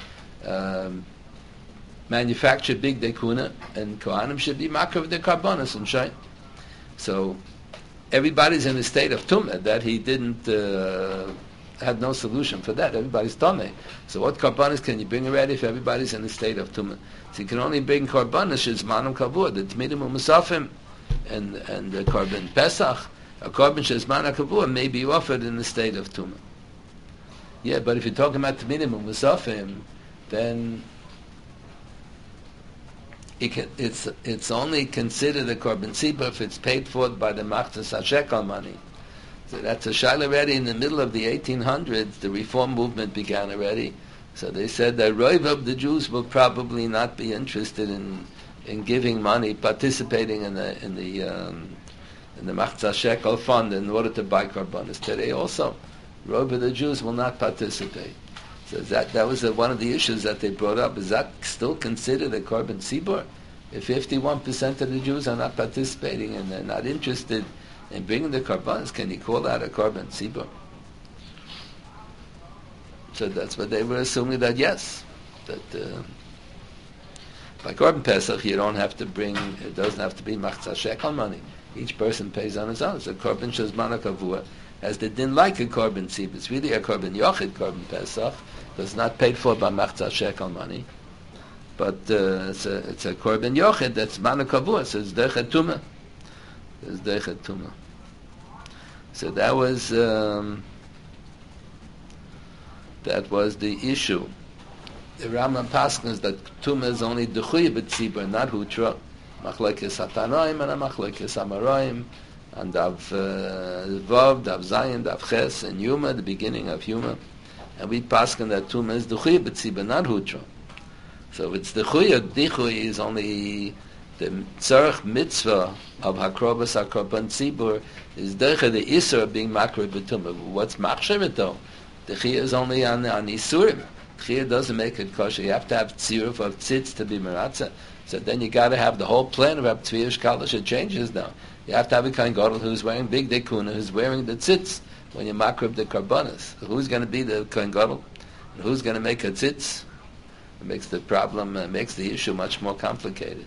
manufacture big dekuna, and kohanim should be makar the karbonos and shayim. So everybody's in a state of tumah that he didn't. Had no solution for that. Everybody's tamei. So what karbanis can you bring already if everybody's in a state of tumah? So you can only bring karbanis shezmanum kavur, the tmidim u'musafim, and the korban pesach. A korban shezmanum kavur may be offered in the state of tumah. Yeah, but if you're talking about tmidim u'musafim, then it's only considered a korban tzibur if it's paid for by the machzas hashekel money. So that's a shaila already in the middle of the 1800s. The reform movement began already. So they said that roiv of the Jews will probably not be interested in giving money, participating in the machzas shekel fund in order to buy karbanos. Today also, roiv of the Jews will not participate. So that was one of the issues that they brought up. Is that still considered a korban tzibur? If 51% of the Jews are not participating and they're not interested in bringing the karbanos, can you call that a korban tzibur? So that's what they were assuming, that yes, that by korban pesach you don't have to bring, it doesn't have to be machzas shekel money. Each person pays on his own. So korban shezman kavua has the din like a korban tzibur. It's really a korban yochid, korban pesach, because it's not paid for by machzas shekel money, but it's a korban yochid that's mana kavua, so it's dechet tumah. There's dechet tumah. So that was the issue. The Rambam paskins that tumah is only dechuya b'tzibur, not hutra. Machlekes hatanoim and machlekes amoraim, and Dav Vav, Dav Zayin, Dav Ches, and Yuma, the beginning of Yuma, and we paskin that tumah is dechuya b'tzibur, not hutra. So it's dechuya. Dechuya is only the tzarech mitzvah of hakrobas hakorban tzibur is decha the isur of being makriv b'tumah. What's machshavit though? The chiyah is only on isurim. Chiyah doesn't make it kosher. You have to have tziruf of tzitz to be meratzah. So then you got to have the whole plan of Rab Tzvi Kalish. It changes now. You have to have a Kohen Gadol who's wearing big dekuna, who's wearing the tzitz when you makrib the karbanas. Who's going to be the Kohen Gadol? And who's going to make a tzitz? It makes the problem, makes the issue much more complicated.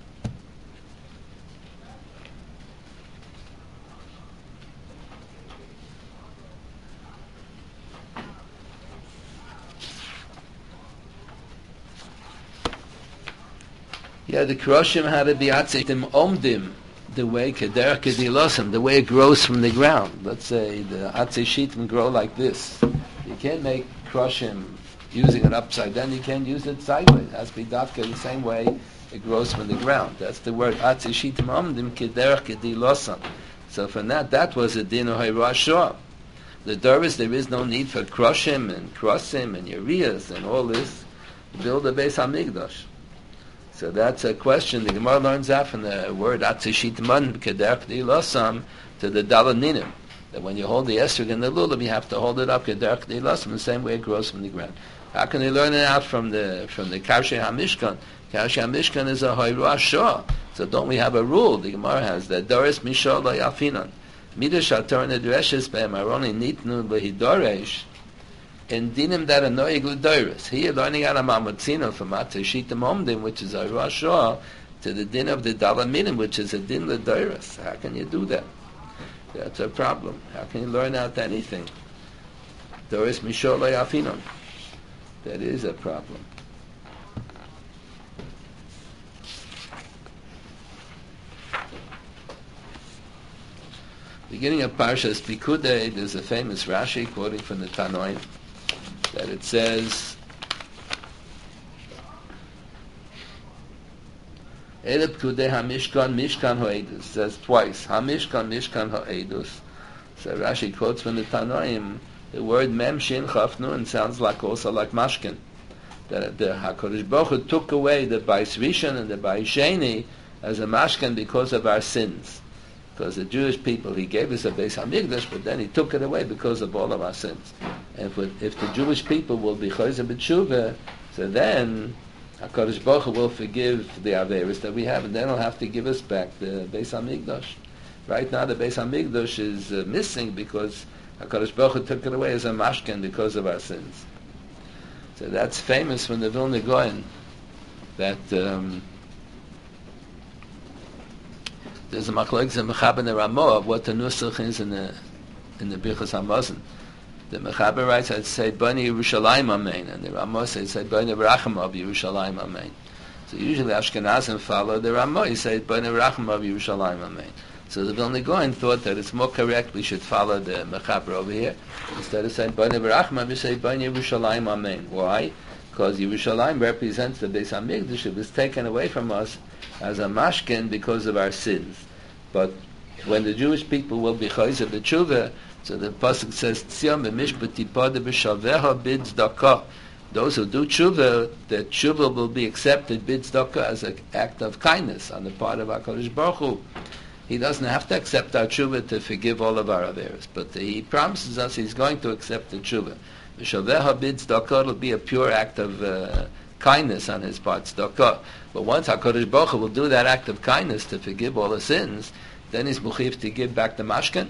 Yeah, the kroshim had to be atzitim omdim, the way keder kedilosim, the way it grows from the ground. Let's say the atzishitim grow like this. You can't make kroshim using it upside down. You can't use it sideways. It has to be dafka the same way it grows from the ground. That's the word atzishitim omdim keder kedilosim. So from that was a din of hayrashah. The Doris, there is no need for kroshim and krosim and urias and all this to build a Beis Hamikdash. So that's a question. The Gemara learns that from the word atzishit man kederch dilasam to the dalaninim. That when you hold the esrog in the lulav, you have to hold it up kederch dilasam the same way it grows from the ground. How can they learn it out from the Karshe HaMishkan? Karshe HaMishkan is a hayru ashah. So don't we have a rule? The Gemara has that doris mishal lo yafinan midash atar nedreshes behem aroni nitnu lehidoresh. In dinim that are noig l'doris. Here, learning out of Mamatzino from Atashit Omdim, which is a Roshah, to the din of the Dalaminim, which is a din l'doris. How can you do that? That's a problem. How can you learn out anything? Doris Mishol Yafinon. That is a problem. Beginning of Parshas Pikudei, there's a famous Rashi quoting from the Tanoim, that it says, Eleb Kudei HaMishkan, Mishkan Ha'edus. It says twice, HaMishkan, Mishkan Ha'edus. So Rashi quotes from the Tanoim, the word Mem Shin Chaf Nun sounds like also like Mashkin. That the HaKadosh Baruch Hu took away the Bais Rishon and the Bais Sheni as a Mashkin because of our sins. Because the Jewish people, he gave us a Beis Hamikdash, but then he took it away because of all of our sins. And if the Jewish people will be Chayzer B'Tshuvah, so then HaKadosh Baruch Hu will forgive the Averis that we have, and then he'll have to give us back the Beis Hamikdash. Right now the Beis Hamikdash is missing because HaKadosh Baruch Hu took it away as a mashken because of our sins. So that's famous from the Vilna Gaon, that there's a machlokes in Mechaber and Ramah of what the nusach is in the Birchas Hamazon. The Mechaber writes, I'd say Bani Yerushalayim Amen, and the Ramah says Bani Racham of Yerushalayim Amen. So usually Ashkenazim follow the Ramah. He said Bani Racham of Yerushalayim Amen. So the Vilna Gaon thought that it's more correct we should follow the Mechaber over here. Instead of saying Bani Racham, we say Bani Yerushalayim Amen. Why? Because Yerushalayim represents the Beis Hamikdash. It was taken away from us as a mashkin because of our sins. But when the Jewish people will be chayzer b'tshuva, so the pasuk says, Tzion b'mishpat tipada b'shaveha b'tzdaka. Those who do tshuva, the tshuva will be accepted b'tzdaka as an act of kindness on the part of HaKadosh Baruch Hu. He doesn't have to accept our tshuva to forgive all of our averos, but he promises us he's going to accept the tshuva. B'shaveha b'tzdaka, it'll be a pure act of kindness on his part, tzedakah. But once HaKadosh Baruch Hu will do that act of kindness to forgive all the sins, then he's mechuyev to give back the mashkin.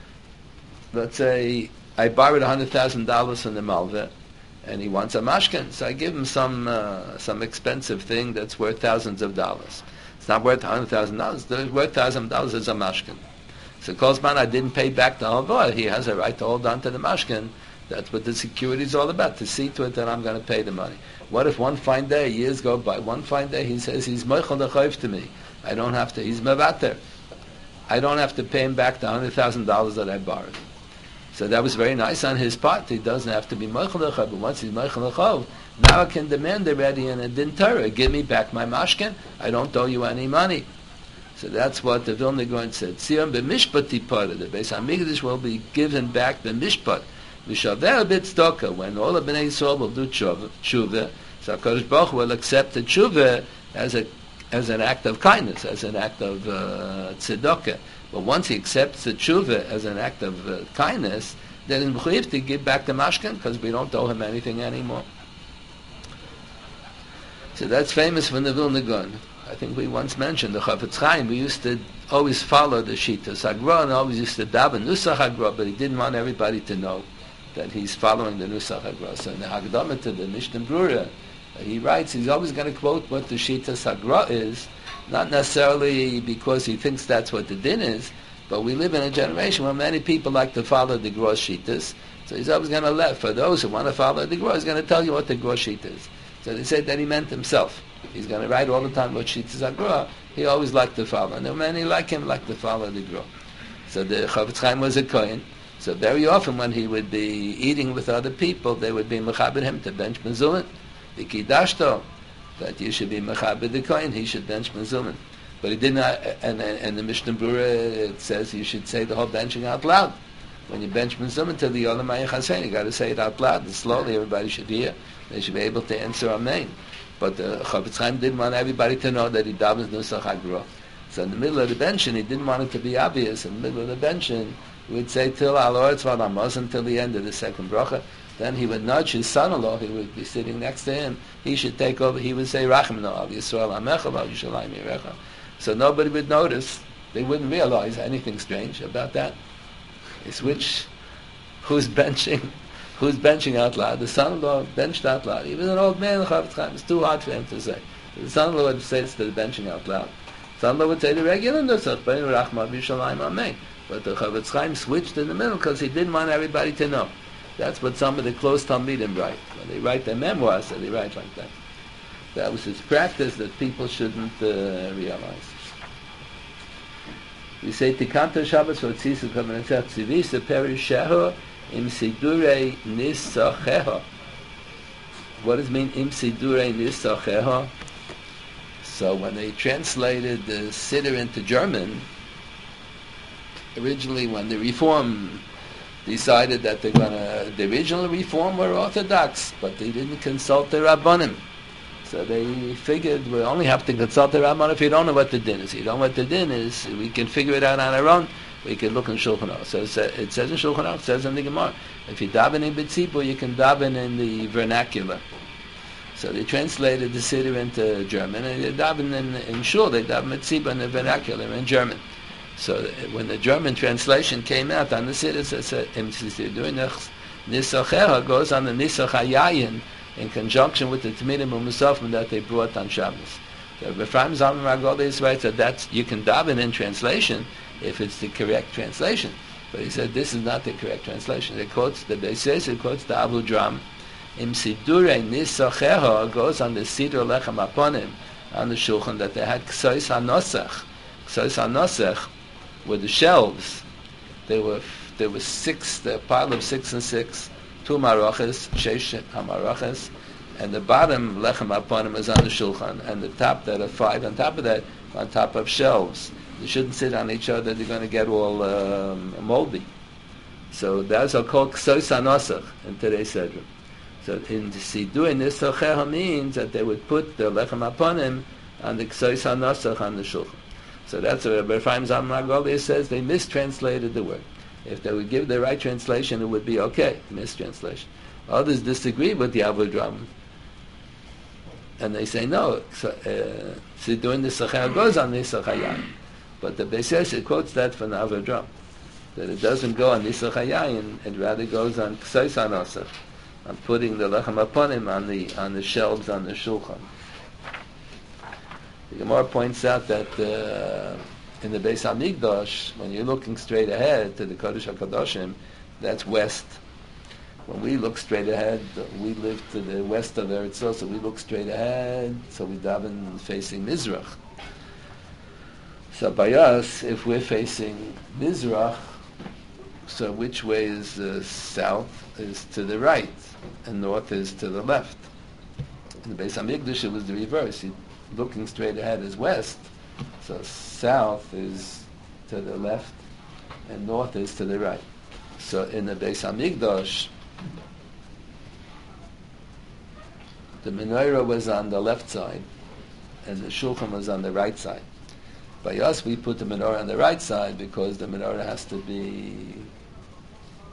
Let's say I borrowed $100,000 from the Malveh, and he wants a mashkin, so I give him some expensive thing that's worth thousands of dollars. It's not worth $100,000. It's worth $1,000 as a mashkin. So Kozman, I didn't pay back the halva. He has a right to hold on to the mashkin. That's what the security is all about, to see to it that I'm going to pay the money. What if one fine day, years go by, one fine day he says he's moichel l'chayv to me. I don't have to, he's mevater. I don't have to pay him back the $100,000 that I borrowed. So that was very nice on his part. He doesn't have to be moichel l'chayv, but once he's moichel l'chayv, now I can demand already in a din Torah, give me back my mashkin, I don't owe you any money. So that's what the Vilna Gaon said. Tzion b'mishpat tipada, the Beis Hamikdash will be given back the mishpat. V'shaveh b'tzdaka, when all of Bnei Yisrael will do tshuva, so HaKadosh Baruch Hu will accept the tshuva as an act of kindness, as an act of tzedakah. But once he accepts the tshuva as an act of kindness, then he's mechuyev to give back the mashkin, because we don't owe him anything anymore. So that's famous from the Vilna Gaon. I think we once mentioned the Chafetz Chaim. We used to always follow the Shitas Hagra and always used to daven Nusach Hagra, but he didn't want everybody to know that he's following the Nusach Hagra. So in the Hagdama to the Mishnah Brura, he writes he's always going to quote what the Shitas Hagra is, not necessarily because he thinks that's what the din is, but we live in a generation where many people like to follow the Gra Shitas. So he's always going to let, for those who want to follow the Gra, he's going to tell you what the Gra Shita is. So they said that he meant himself. He's going to write all the time what Shitas Hagra. He always liked to follow. And there were many like him like to follow the Gra. So the Chafetz Chaim was a Kohen. So very often when he would be eating with other people, they would be mechaber him to bench mezuzah. The Kidashto, that you should be mechaber the Kohen, he should bench mezuzah. But he did not, and the Mishnah Brura, it says you should say the whole benching out loud. When you bench mezuzah to the Yolam HaYachasein, you got to say it out loud and slowly. Everybody should hear. They should be able to answer Amen. But the Chafetz Chaim didn't want everybody to know that he davens Nusach Hagra. So in the middle of the benching, he didn't want it to be obvious. In the middle of the benching, he would say till Al Oretz V'Al until the end of the second bracha. Then he would nudge his son-in-law, he would be sitting next to him. He should take over. He would say Rachmana Al Yisrael Amecha V'Al Yishalayim Yirecha. So nobody would notice. They wouldn't realize anything strange about that. They switch. Who's benching out loud? The son-in-law benched out loud. Even an old man, it's too hard for him to say. The son-in-law would say it's the benching out loud. The son-in-law would say the regular Nusach, Rachma B'Yishalayim Amen. But the Chafetz Chaim switched in the middle because he didn't want everybody to know. That's what some of the close Talmidim write. When they write their memoirs, so they write like that. That was his practice that people shouldn't realize. We say Tikanto Shabbos or Tzisu Kamenetzach Tzivisa Perisheho Im Sidurei Nisacheho. What does it mean, Im Sidurei Nisacheho? So when they translated the Siddur into German, originally when the Reform decided that the original Reform were Orthodox, but they didn't consult the Rabbanim. So they figured we only have to consult the Rabbanim if you don't know what the din is. If you don't know what the din is, we can figure it out on our own. We can look in Shulchan Aruch. So it says in Shulchan Aruch, it says in the Gemara, if you daven in B'tzibur, you can daven in the vernacular. So they translated the Siddur into German, and they daven in Shul, they daven B'tzibur in the vernacular in German. So when the German translation came out on the Siddur, it said, Nisacheha goes on the Nisach HaYayin in conjunction with the Tamidim U'Musafim that they brought on Shabbos. So Ephraim Zalman Ragolis writes that you can daven in translation if it's the correct translation. But he said this is not the correct translation. It quotes the Beises, it quotes the Abu Dram. Im Sidurei Nisacheha goes on the Siddur Lechem Aponim, on the Shulchan, that they had Ksois HaNosach. Ksois HaNosach were the shelves. There were six, the pile of 6 and 6, 2 marachas, Sheish HaMarachas, and the bottom Lechem Aponim is on the Shulchan, and the top that are 5 on top of that, on top of shelves. They shouldn't sit on each other, they're going to get all moldy. So that's called Ksois HaNosach in today's Sedra. So in the Siddur Nisacheha means that they would put the Lechem Aponim on the Ksois HaNosach on the Shulchan. So that's what Rabbi Ephraim Zalman Ragolis says. They mistranslated the word. If they would give the right translation, it would be okay. Mistranslation. Others disagree with the Avodram, and they say no. Siddur Nisacheha goes on Nisach HaYayin, but the Beises quotes that from the Avodram, that it doesn't go on Nisach HaYayin, it rather goes on Ksois HaNosach, on putting the Lechem Aponim on the shelves on the Shulchan. The Gemara points out that in the Beis HaMikdash, when you're looking straight ahead to the Kodesh HaKadoshim, that's west. When we look straight ahead, we live to the west of Eretz Yisrael, so we look straight ahead, so we daven facing Mizrach. So by us, if we're facing Mizrach, so which way is south is to the right, and north is to the left. In the Beis HaMikdash, it was the reverse. Looking straight ahead is west, so south is to the left, and north is to the right. So in the Beis HaMikdash, the menorah was on the left side, and the shulchan was on the right side. By us, we put the menorah on the right side because the menorah has to be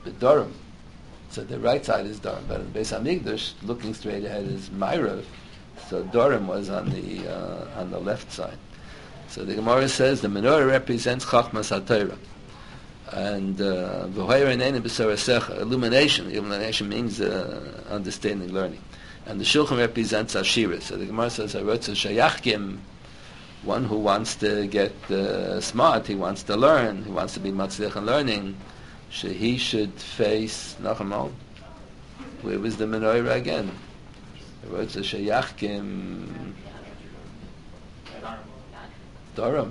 B'Dorim. So the right side is Dorim. But in Beis HaMikdash, looking straight ahead is Ma'irav, So Dorim was on the left side. So the Gemara says the menorah represents Chachmas HaTorah. And illumination. Illumination means understanding, learning. And the Shulchan represents Ashira. So the Gemara says, Shayachkim, one who wants to get smart, he wants to learn, he wants to be matzliach in learning, he should face Nachamal. Where was the menorah again? Shayachkim Dorim.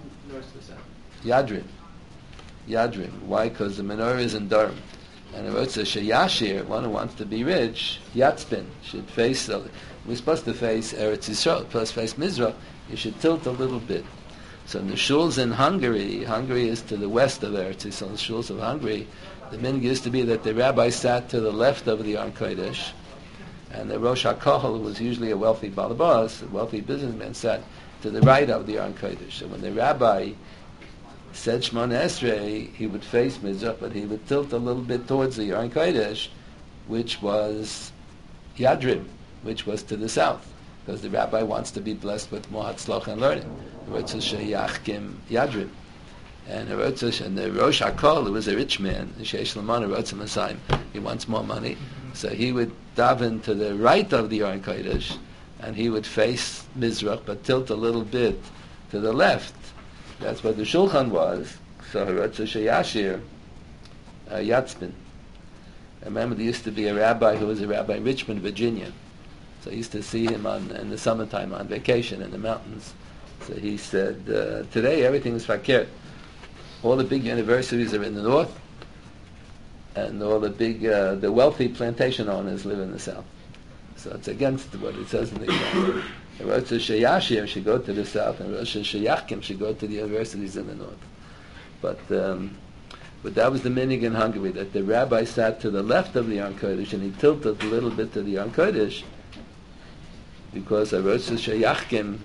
Yadrim. Why? Because the menorah is in Durham. And it wrote Sheyashir, one who wants to be rich, Yatzpin, should face, we're supposed to face Eretz Yisrael, plus face Mizrach, you should tilt a little bit. So in the shuls in Hungary is to the west of Eretz Yisrael, the shuls of Hungary, the minhag used to be that the rabbi sat to the left of the Aron Kodesh, and the Rosh HaKohel, who was usually a wealthy balabas, a wealthy businessman, sat to the right of the Aron Kodesh. So when the rabbi said Shemona Esrei, he would face Mizrach, but he would tilt a little bit towards the Aron Kodesh, which was Yadrim, which was to the south, because the rabbi wants to be blessed with more hatzlacha and learning. Sheyachkim Yadrim. And the Rosh HaKol, who was a rich man, Sheish Laman, wrote him a sign. He wants more money, so he would daven to the right of the Aron Kodesh, and he would face Mizrach, but tilt a little bit to the left. That's what the Shulchan was. So Harotza Sheyashir Yatzpin. I remember there used to be a rabbi who was a rabbi in Richmond, Virginia. So I used to see him in the summertime on vacation in the mountains. So he said, today everything is fakir. All the big universities are in the north, and all the big, the wealthy plantation owners live in the south. So it's against what it says in the Gemara. Rosh Sheyashir should go to the south, and Rosh Sheyachkim should go to the universities in the north. But that was the minhag in Hungary, that the rabbi sat to the left of the Aron Kodesh, and he tilted a little bit to the Aron Kodesh, because Rosh Sheyachkim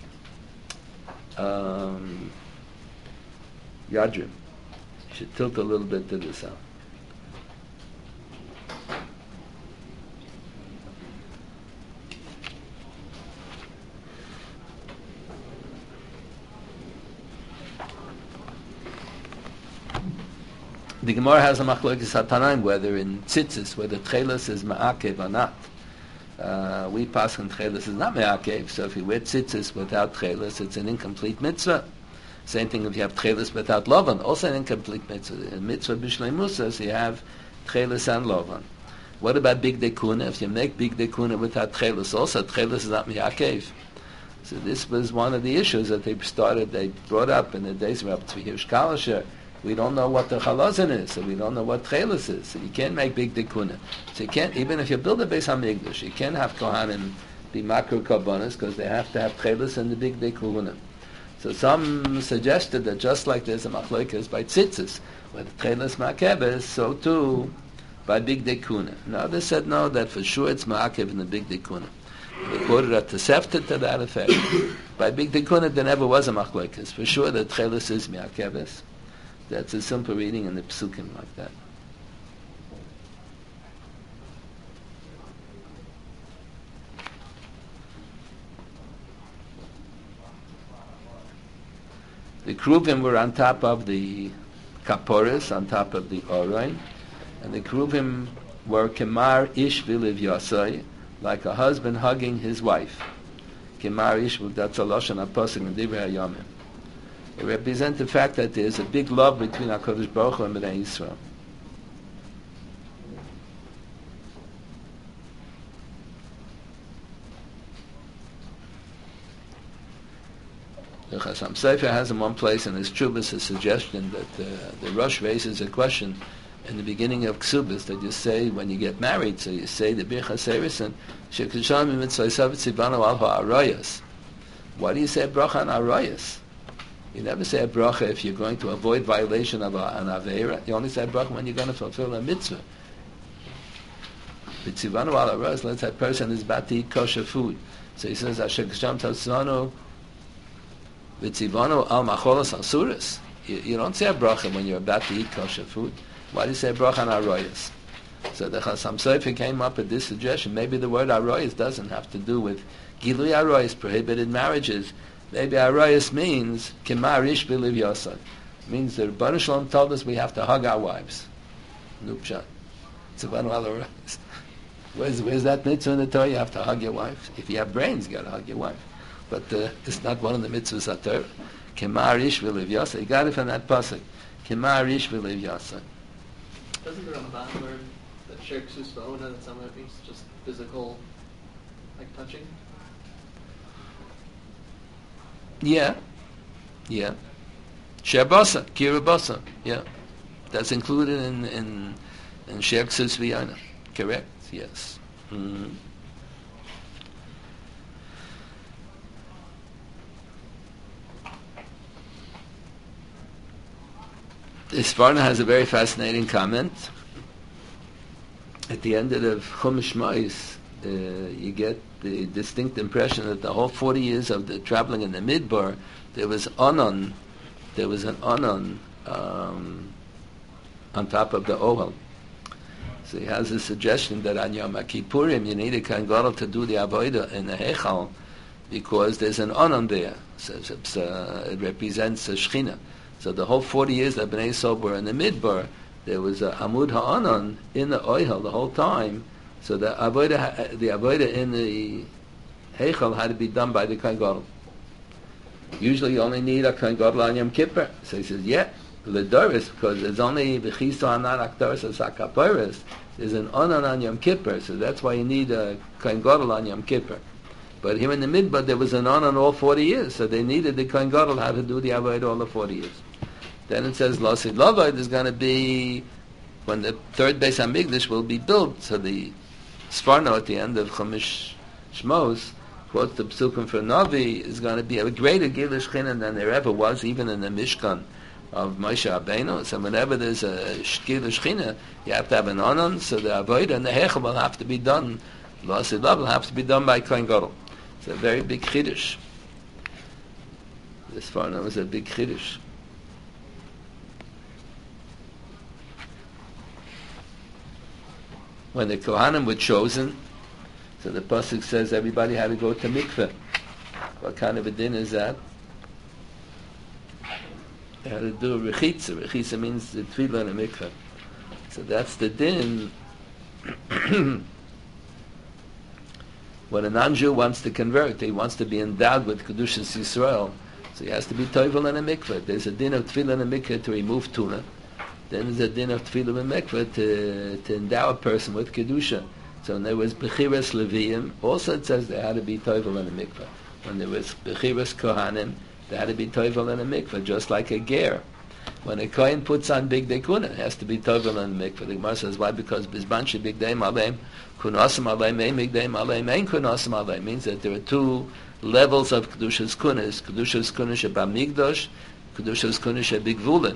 Yadrim. He should tilt a little bit to the south. The Gemara has a machlokes hatanaim whether in tzitzis, whether tchelis is ma'akev or not. We pass on tchelis is not ma'akev, so if you wear tzitzis without tchelis, it's an incomplete mitzvah. Same thing if you have tchelis without lovan, also an incomplete mitzvah. In mitzvah b'shlei musa, so you have tchelis and lovan. What about big dekuna? If you make big dekuna without tchelis, also tchelis is not ma'akev. So this was one of the issues that they brought up in the days of Rabbi Tzvi Hirsch Kalisher. We don't know what the chalazin is, so we don't know what tchelis is. So you can't make big dekuna. So you can't, even if you build a Beis HaMikdash, you can't have kohanim be makro karbonos because they have to have tchelis and the big dekuna. So some suggested that just like there's a machlokes by tzitzis, where the tchelis ma'akebes, so too by big dekuna. Now they said no, that for sure it's ma'akev in the big dekuna. They quoted a Tosefta to that effect. By big dekuna there never was a machlokes. For sure the tchelis is ma'akebes. That's a simple reading in the psukim like that. The Kruvim were on top of the Kaporis, on top of the Orain, and the Kruvim were Kemar Ish V'Liv Yasai, like a husband hugging his wife. Kemar Ish, that's a Lashon HaPosuk in Divrei HaYomim. It represents the fact that there is a big love between HaKadosh Baruch Hu and Bnei Yisrael. The Chasam Sofer has in one place in his Chubas a suggestion that the Rosh raises a question in the beginning of Ksubas that you say when you get married, so you say the Birchas Eirison, Shekisham Mitzvah Tzivanu Al Ha'arayas. Why do you say a bracha on Arayas? You never say a bracha if you're going to avoid violation of an aveira. You only say a bracha when you're going to fulfill a mitzvah. B'tzivanu al haras, let's say a person is about to eat kosher food. So he says, Asher k'sham tatzvanu b'tzivanu al macholas asuras. You don't say a bracha when you're about to eat kosher food. Why do you say a bracha on arayas? So the Chasam Sofer came up with this suggestion. Maybe the word Arayis doesn't have to do with Gilui Arayis, prohibited marriages. Maybe Arayis means Kimar Ish B'Liv Yosef. Means the Rebbeinu Shalom told us we have to hug our wives. Nupshat. Tzivanu al Arayis. Where's that mitzvah in the Torah? You have to hug your wife. If you have brains, you got to hug your wife. But it's not one of the mitzvahs of Torah. Kimar Ish B'Liv Yosef. You got it from that pasuk. Kimar Ish B'Liv Yosef. Doesn't the Ramban learn that Shir Ksus V'ona, that some of it means just physical, like touching? Yeah. Sherbasa, Kirabasa. Yeah. That's included in Shir Ksus V'ona. Correct? Yes. Mm-hmm. This Varna has a very fascinating comment. At the end of the Chumash Shmos, you get the distinct impression that the whole 40 years of the traveling in the Midbar, there was an Anon on top of the Ohel. So he has a suggestion that on Yom Kippurim you need a Kohen Gadol to do the Avodah in the Heichal because there's an Anon there. So it represents a Shechina. So the whole 40 years that Bnei Yisrael were in the Midbar, there was a Amud Ha'anon in the Ohel the whole time. So the Avodah in the Heichal had to be done by the Kohen Gadol. Usually you only need a Kohen Gadol on Yom Kippur. So he says, L'doris, because there's only V'chiso Anan Aktaris Asakaparis, there's an Anon on Yom Kippur, so that's why you need a Kohen Gadol on Yom Kippur. But here in the Midbar, there was an Anon all 40 years, so they needed the Kohen Gadol how to do the Avodah all the 40 years. Then it says, Losid Lavod is going to be when the third Beis HaMikdash will be built. So the Sforno at the end of Chumash Shmos quotes the Psukim for Navi is going to be a greater Gilui Shechina than there ever was, even in the Mishkan of Moshe Rabbeinu. So whenever there's a Gilui Shechina, you have to have an Anon, so the Avodah and the Heichal will have to be done. Losid Lavod will have to be done by Kohen Gadol. It's a very big Chiddush. This Sforno was a big Chiddush. When the Kohanim were chosen, so the pasuk says everybody had to go to mikveh. What kind of a din is that? They had to do a rechitza. Rechitza means the tefillah in a mikveh. So that's the din. When a non-Jew wants to convert, he wants to be endowed with Kedushas Yisrael, so he has to be toivel in a mikveh. There's a din of tefillah in a mikveh to remove tuna. Then there's a din of tefillah in mikveh to endow a person with kedusha. So when there was bechiras leviim, also it says they had to be toivel in a mikveh. When there was bechiras kohanim, they had to be toivel in a mikveh, just like a ger. When a kohen puts on big dekuna, it has to be toivel in a mikveh. The Gemara says why? Because bizbanshi big deim aleim kunasim aleim ein big deim aleim ein kunasim aleim means that there are two levels of kedushas kunas. Kedushas kunas b'migdosh, kedushas kunas b'gvulin.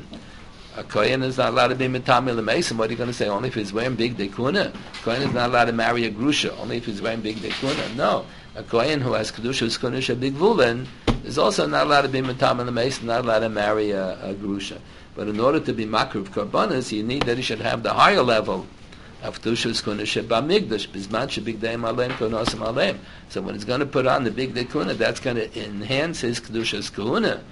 A kohen is not allowed to be mitamil l'meisim. What are you going to say? Only if he's wearing big dekuna. Kohen is not allowed to marry a grusha. Only if he's wearing big dekuna. No, a kohen who has kedushas kunisha big vulin is also not allowed to be mitamil l'meisim. Not allowed to marry a grusha. But in order to be makruv karbanas, you need that he should have the higher level of kedushas kunisha b'migdash. Bizman shebig deim aleim kunasim aleim. So when he's going to put on the big dekuna, that's going to enhance his kedushas kuhuna.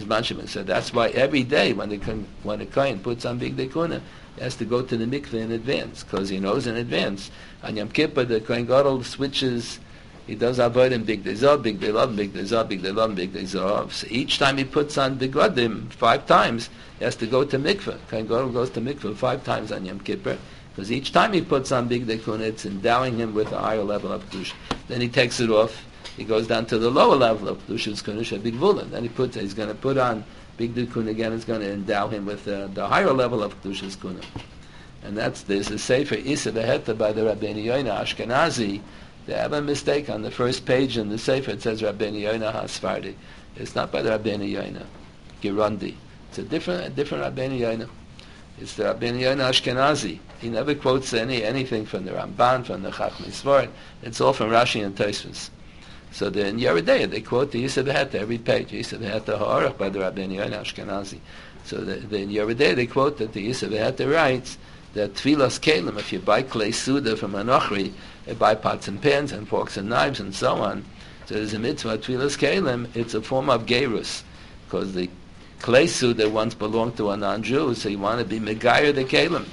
So that's why every day when a kohen puts on big dekuna, he has to go to the mikveh in advance, because he knows in advance. On Yom Kippur, the Kohen Gadol switches, he does avoid him big dezah, big delav, big dezah, big delav, big dezah. So each time he puts on begadim 5 times, he has to go to mikveh. Kohen Gadol goes to mikveh 5 times on Yom Kippur, because each time he puts on big dekuna, it's endowing him with a higher level of kedusha. Then he takes it off. He goes down to the lower level of Kedushas Kunusha Big Vulin. Then he's going to put on Big Dukun again. It's going to endow him with the higher level of Kedushas Kuna. And there's a Sefer Isa Beheta by the Rabbeinu Yoina Ashkenazi. They have a mistake on the first page in the Sefer. It says Rabbeinu Yoina HaSfardi. It's not by the Rabbeinu Yoina Girondi. It's a different Rabbeinu Yoina. It's the Rabbeinu Yoina Ashkenazi. He never quotes anything from the Ramban, from the Chachmei Sforno. It's all from Rashi and Tosfos. So in Yeridea, they quote the Yisa Beheta every page. Yisa Beheta Ha'arach by the Rabbeinu Yoina Ashkenazi. So in Yeridea, they quote that the Yisa Beheta writes that tefillas kelim, if you buy clay suda from an ochri, you buy pots and pans and forks and knives and so on. So there's a mitzvah tefillas kelim. It's a form of gerus, because the clay suda once belonged to a non-Jew, so you want to be megayer the kelim.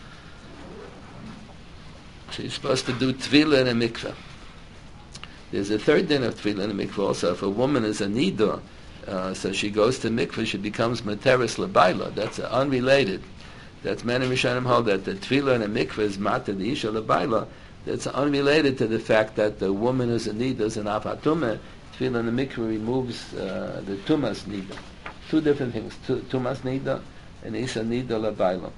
So you're supposed to do tefillah in a mikveh. There's a third din of tefillah in a mikveh also. If a woman is a nida, so she goes to mikveh, she becomes materis lebaila. That's unrelated. That's many Rishonim hold that the tefillah in a mikveh is mata the isha lebaila. That's unrelated to the fact that the woman is a nida, is an afatumah. Tefillah in a mikveh removes the tumas nida. Two different things: tumas nida and isha nida lebaila.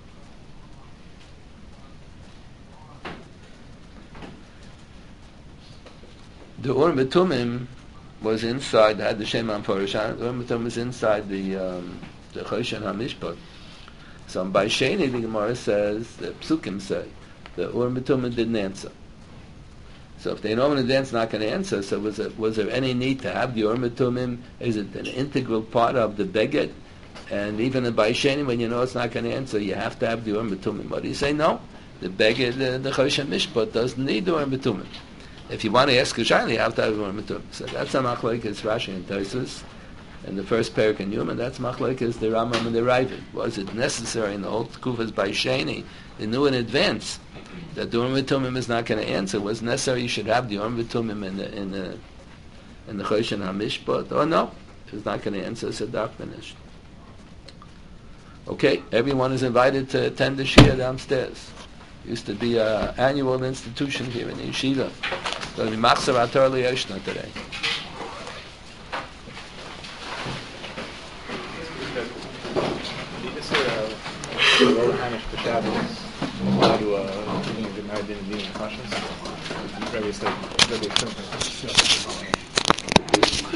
The Ur Metumim was inside, had the Shem HaMefarshah. The Ur Metumim was inside the Choshen HaMishpat. So by Sheni, the Gemara says, the Psukim say, the Ur Metumim didn't answer. So if they know in advance not going to answer, so was there any need to have the Ur Metumim? Is it an integral part of the Beged? And even in by Sheni, when you know it's not going to answer, you have to have the Ur Metumim. What do you say? No. The Beged, the Choshen HaMishpat doesn't need the Ur Metumim. If you want to ask Kushayla, you have to have a Metumim. So that's a machlokes Rashi and Tosfos. And the first parak in Yom, and that's machlokes the Rambam and the Ravid. Was it necessary in the old Kufas by Sheni? They knew in advance that the Metumim is not going to answer. Was necessary you should have the Metumim in the Choshen HaMishpat? Or no, if it's not going to answer, it's a dark finished. Okay, everyone is invited to attend the Shia downstairs. Used to be an annual institution here in the yeshiva. Going to be Machzor Ator L'Yoshna today. Hamish Peshavis, how to get married in the conscience? Rabbi said,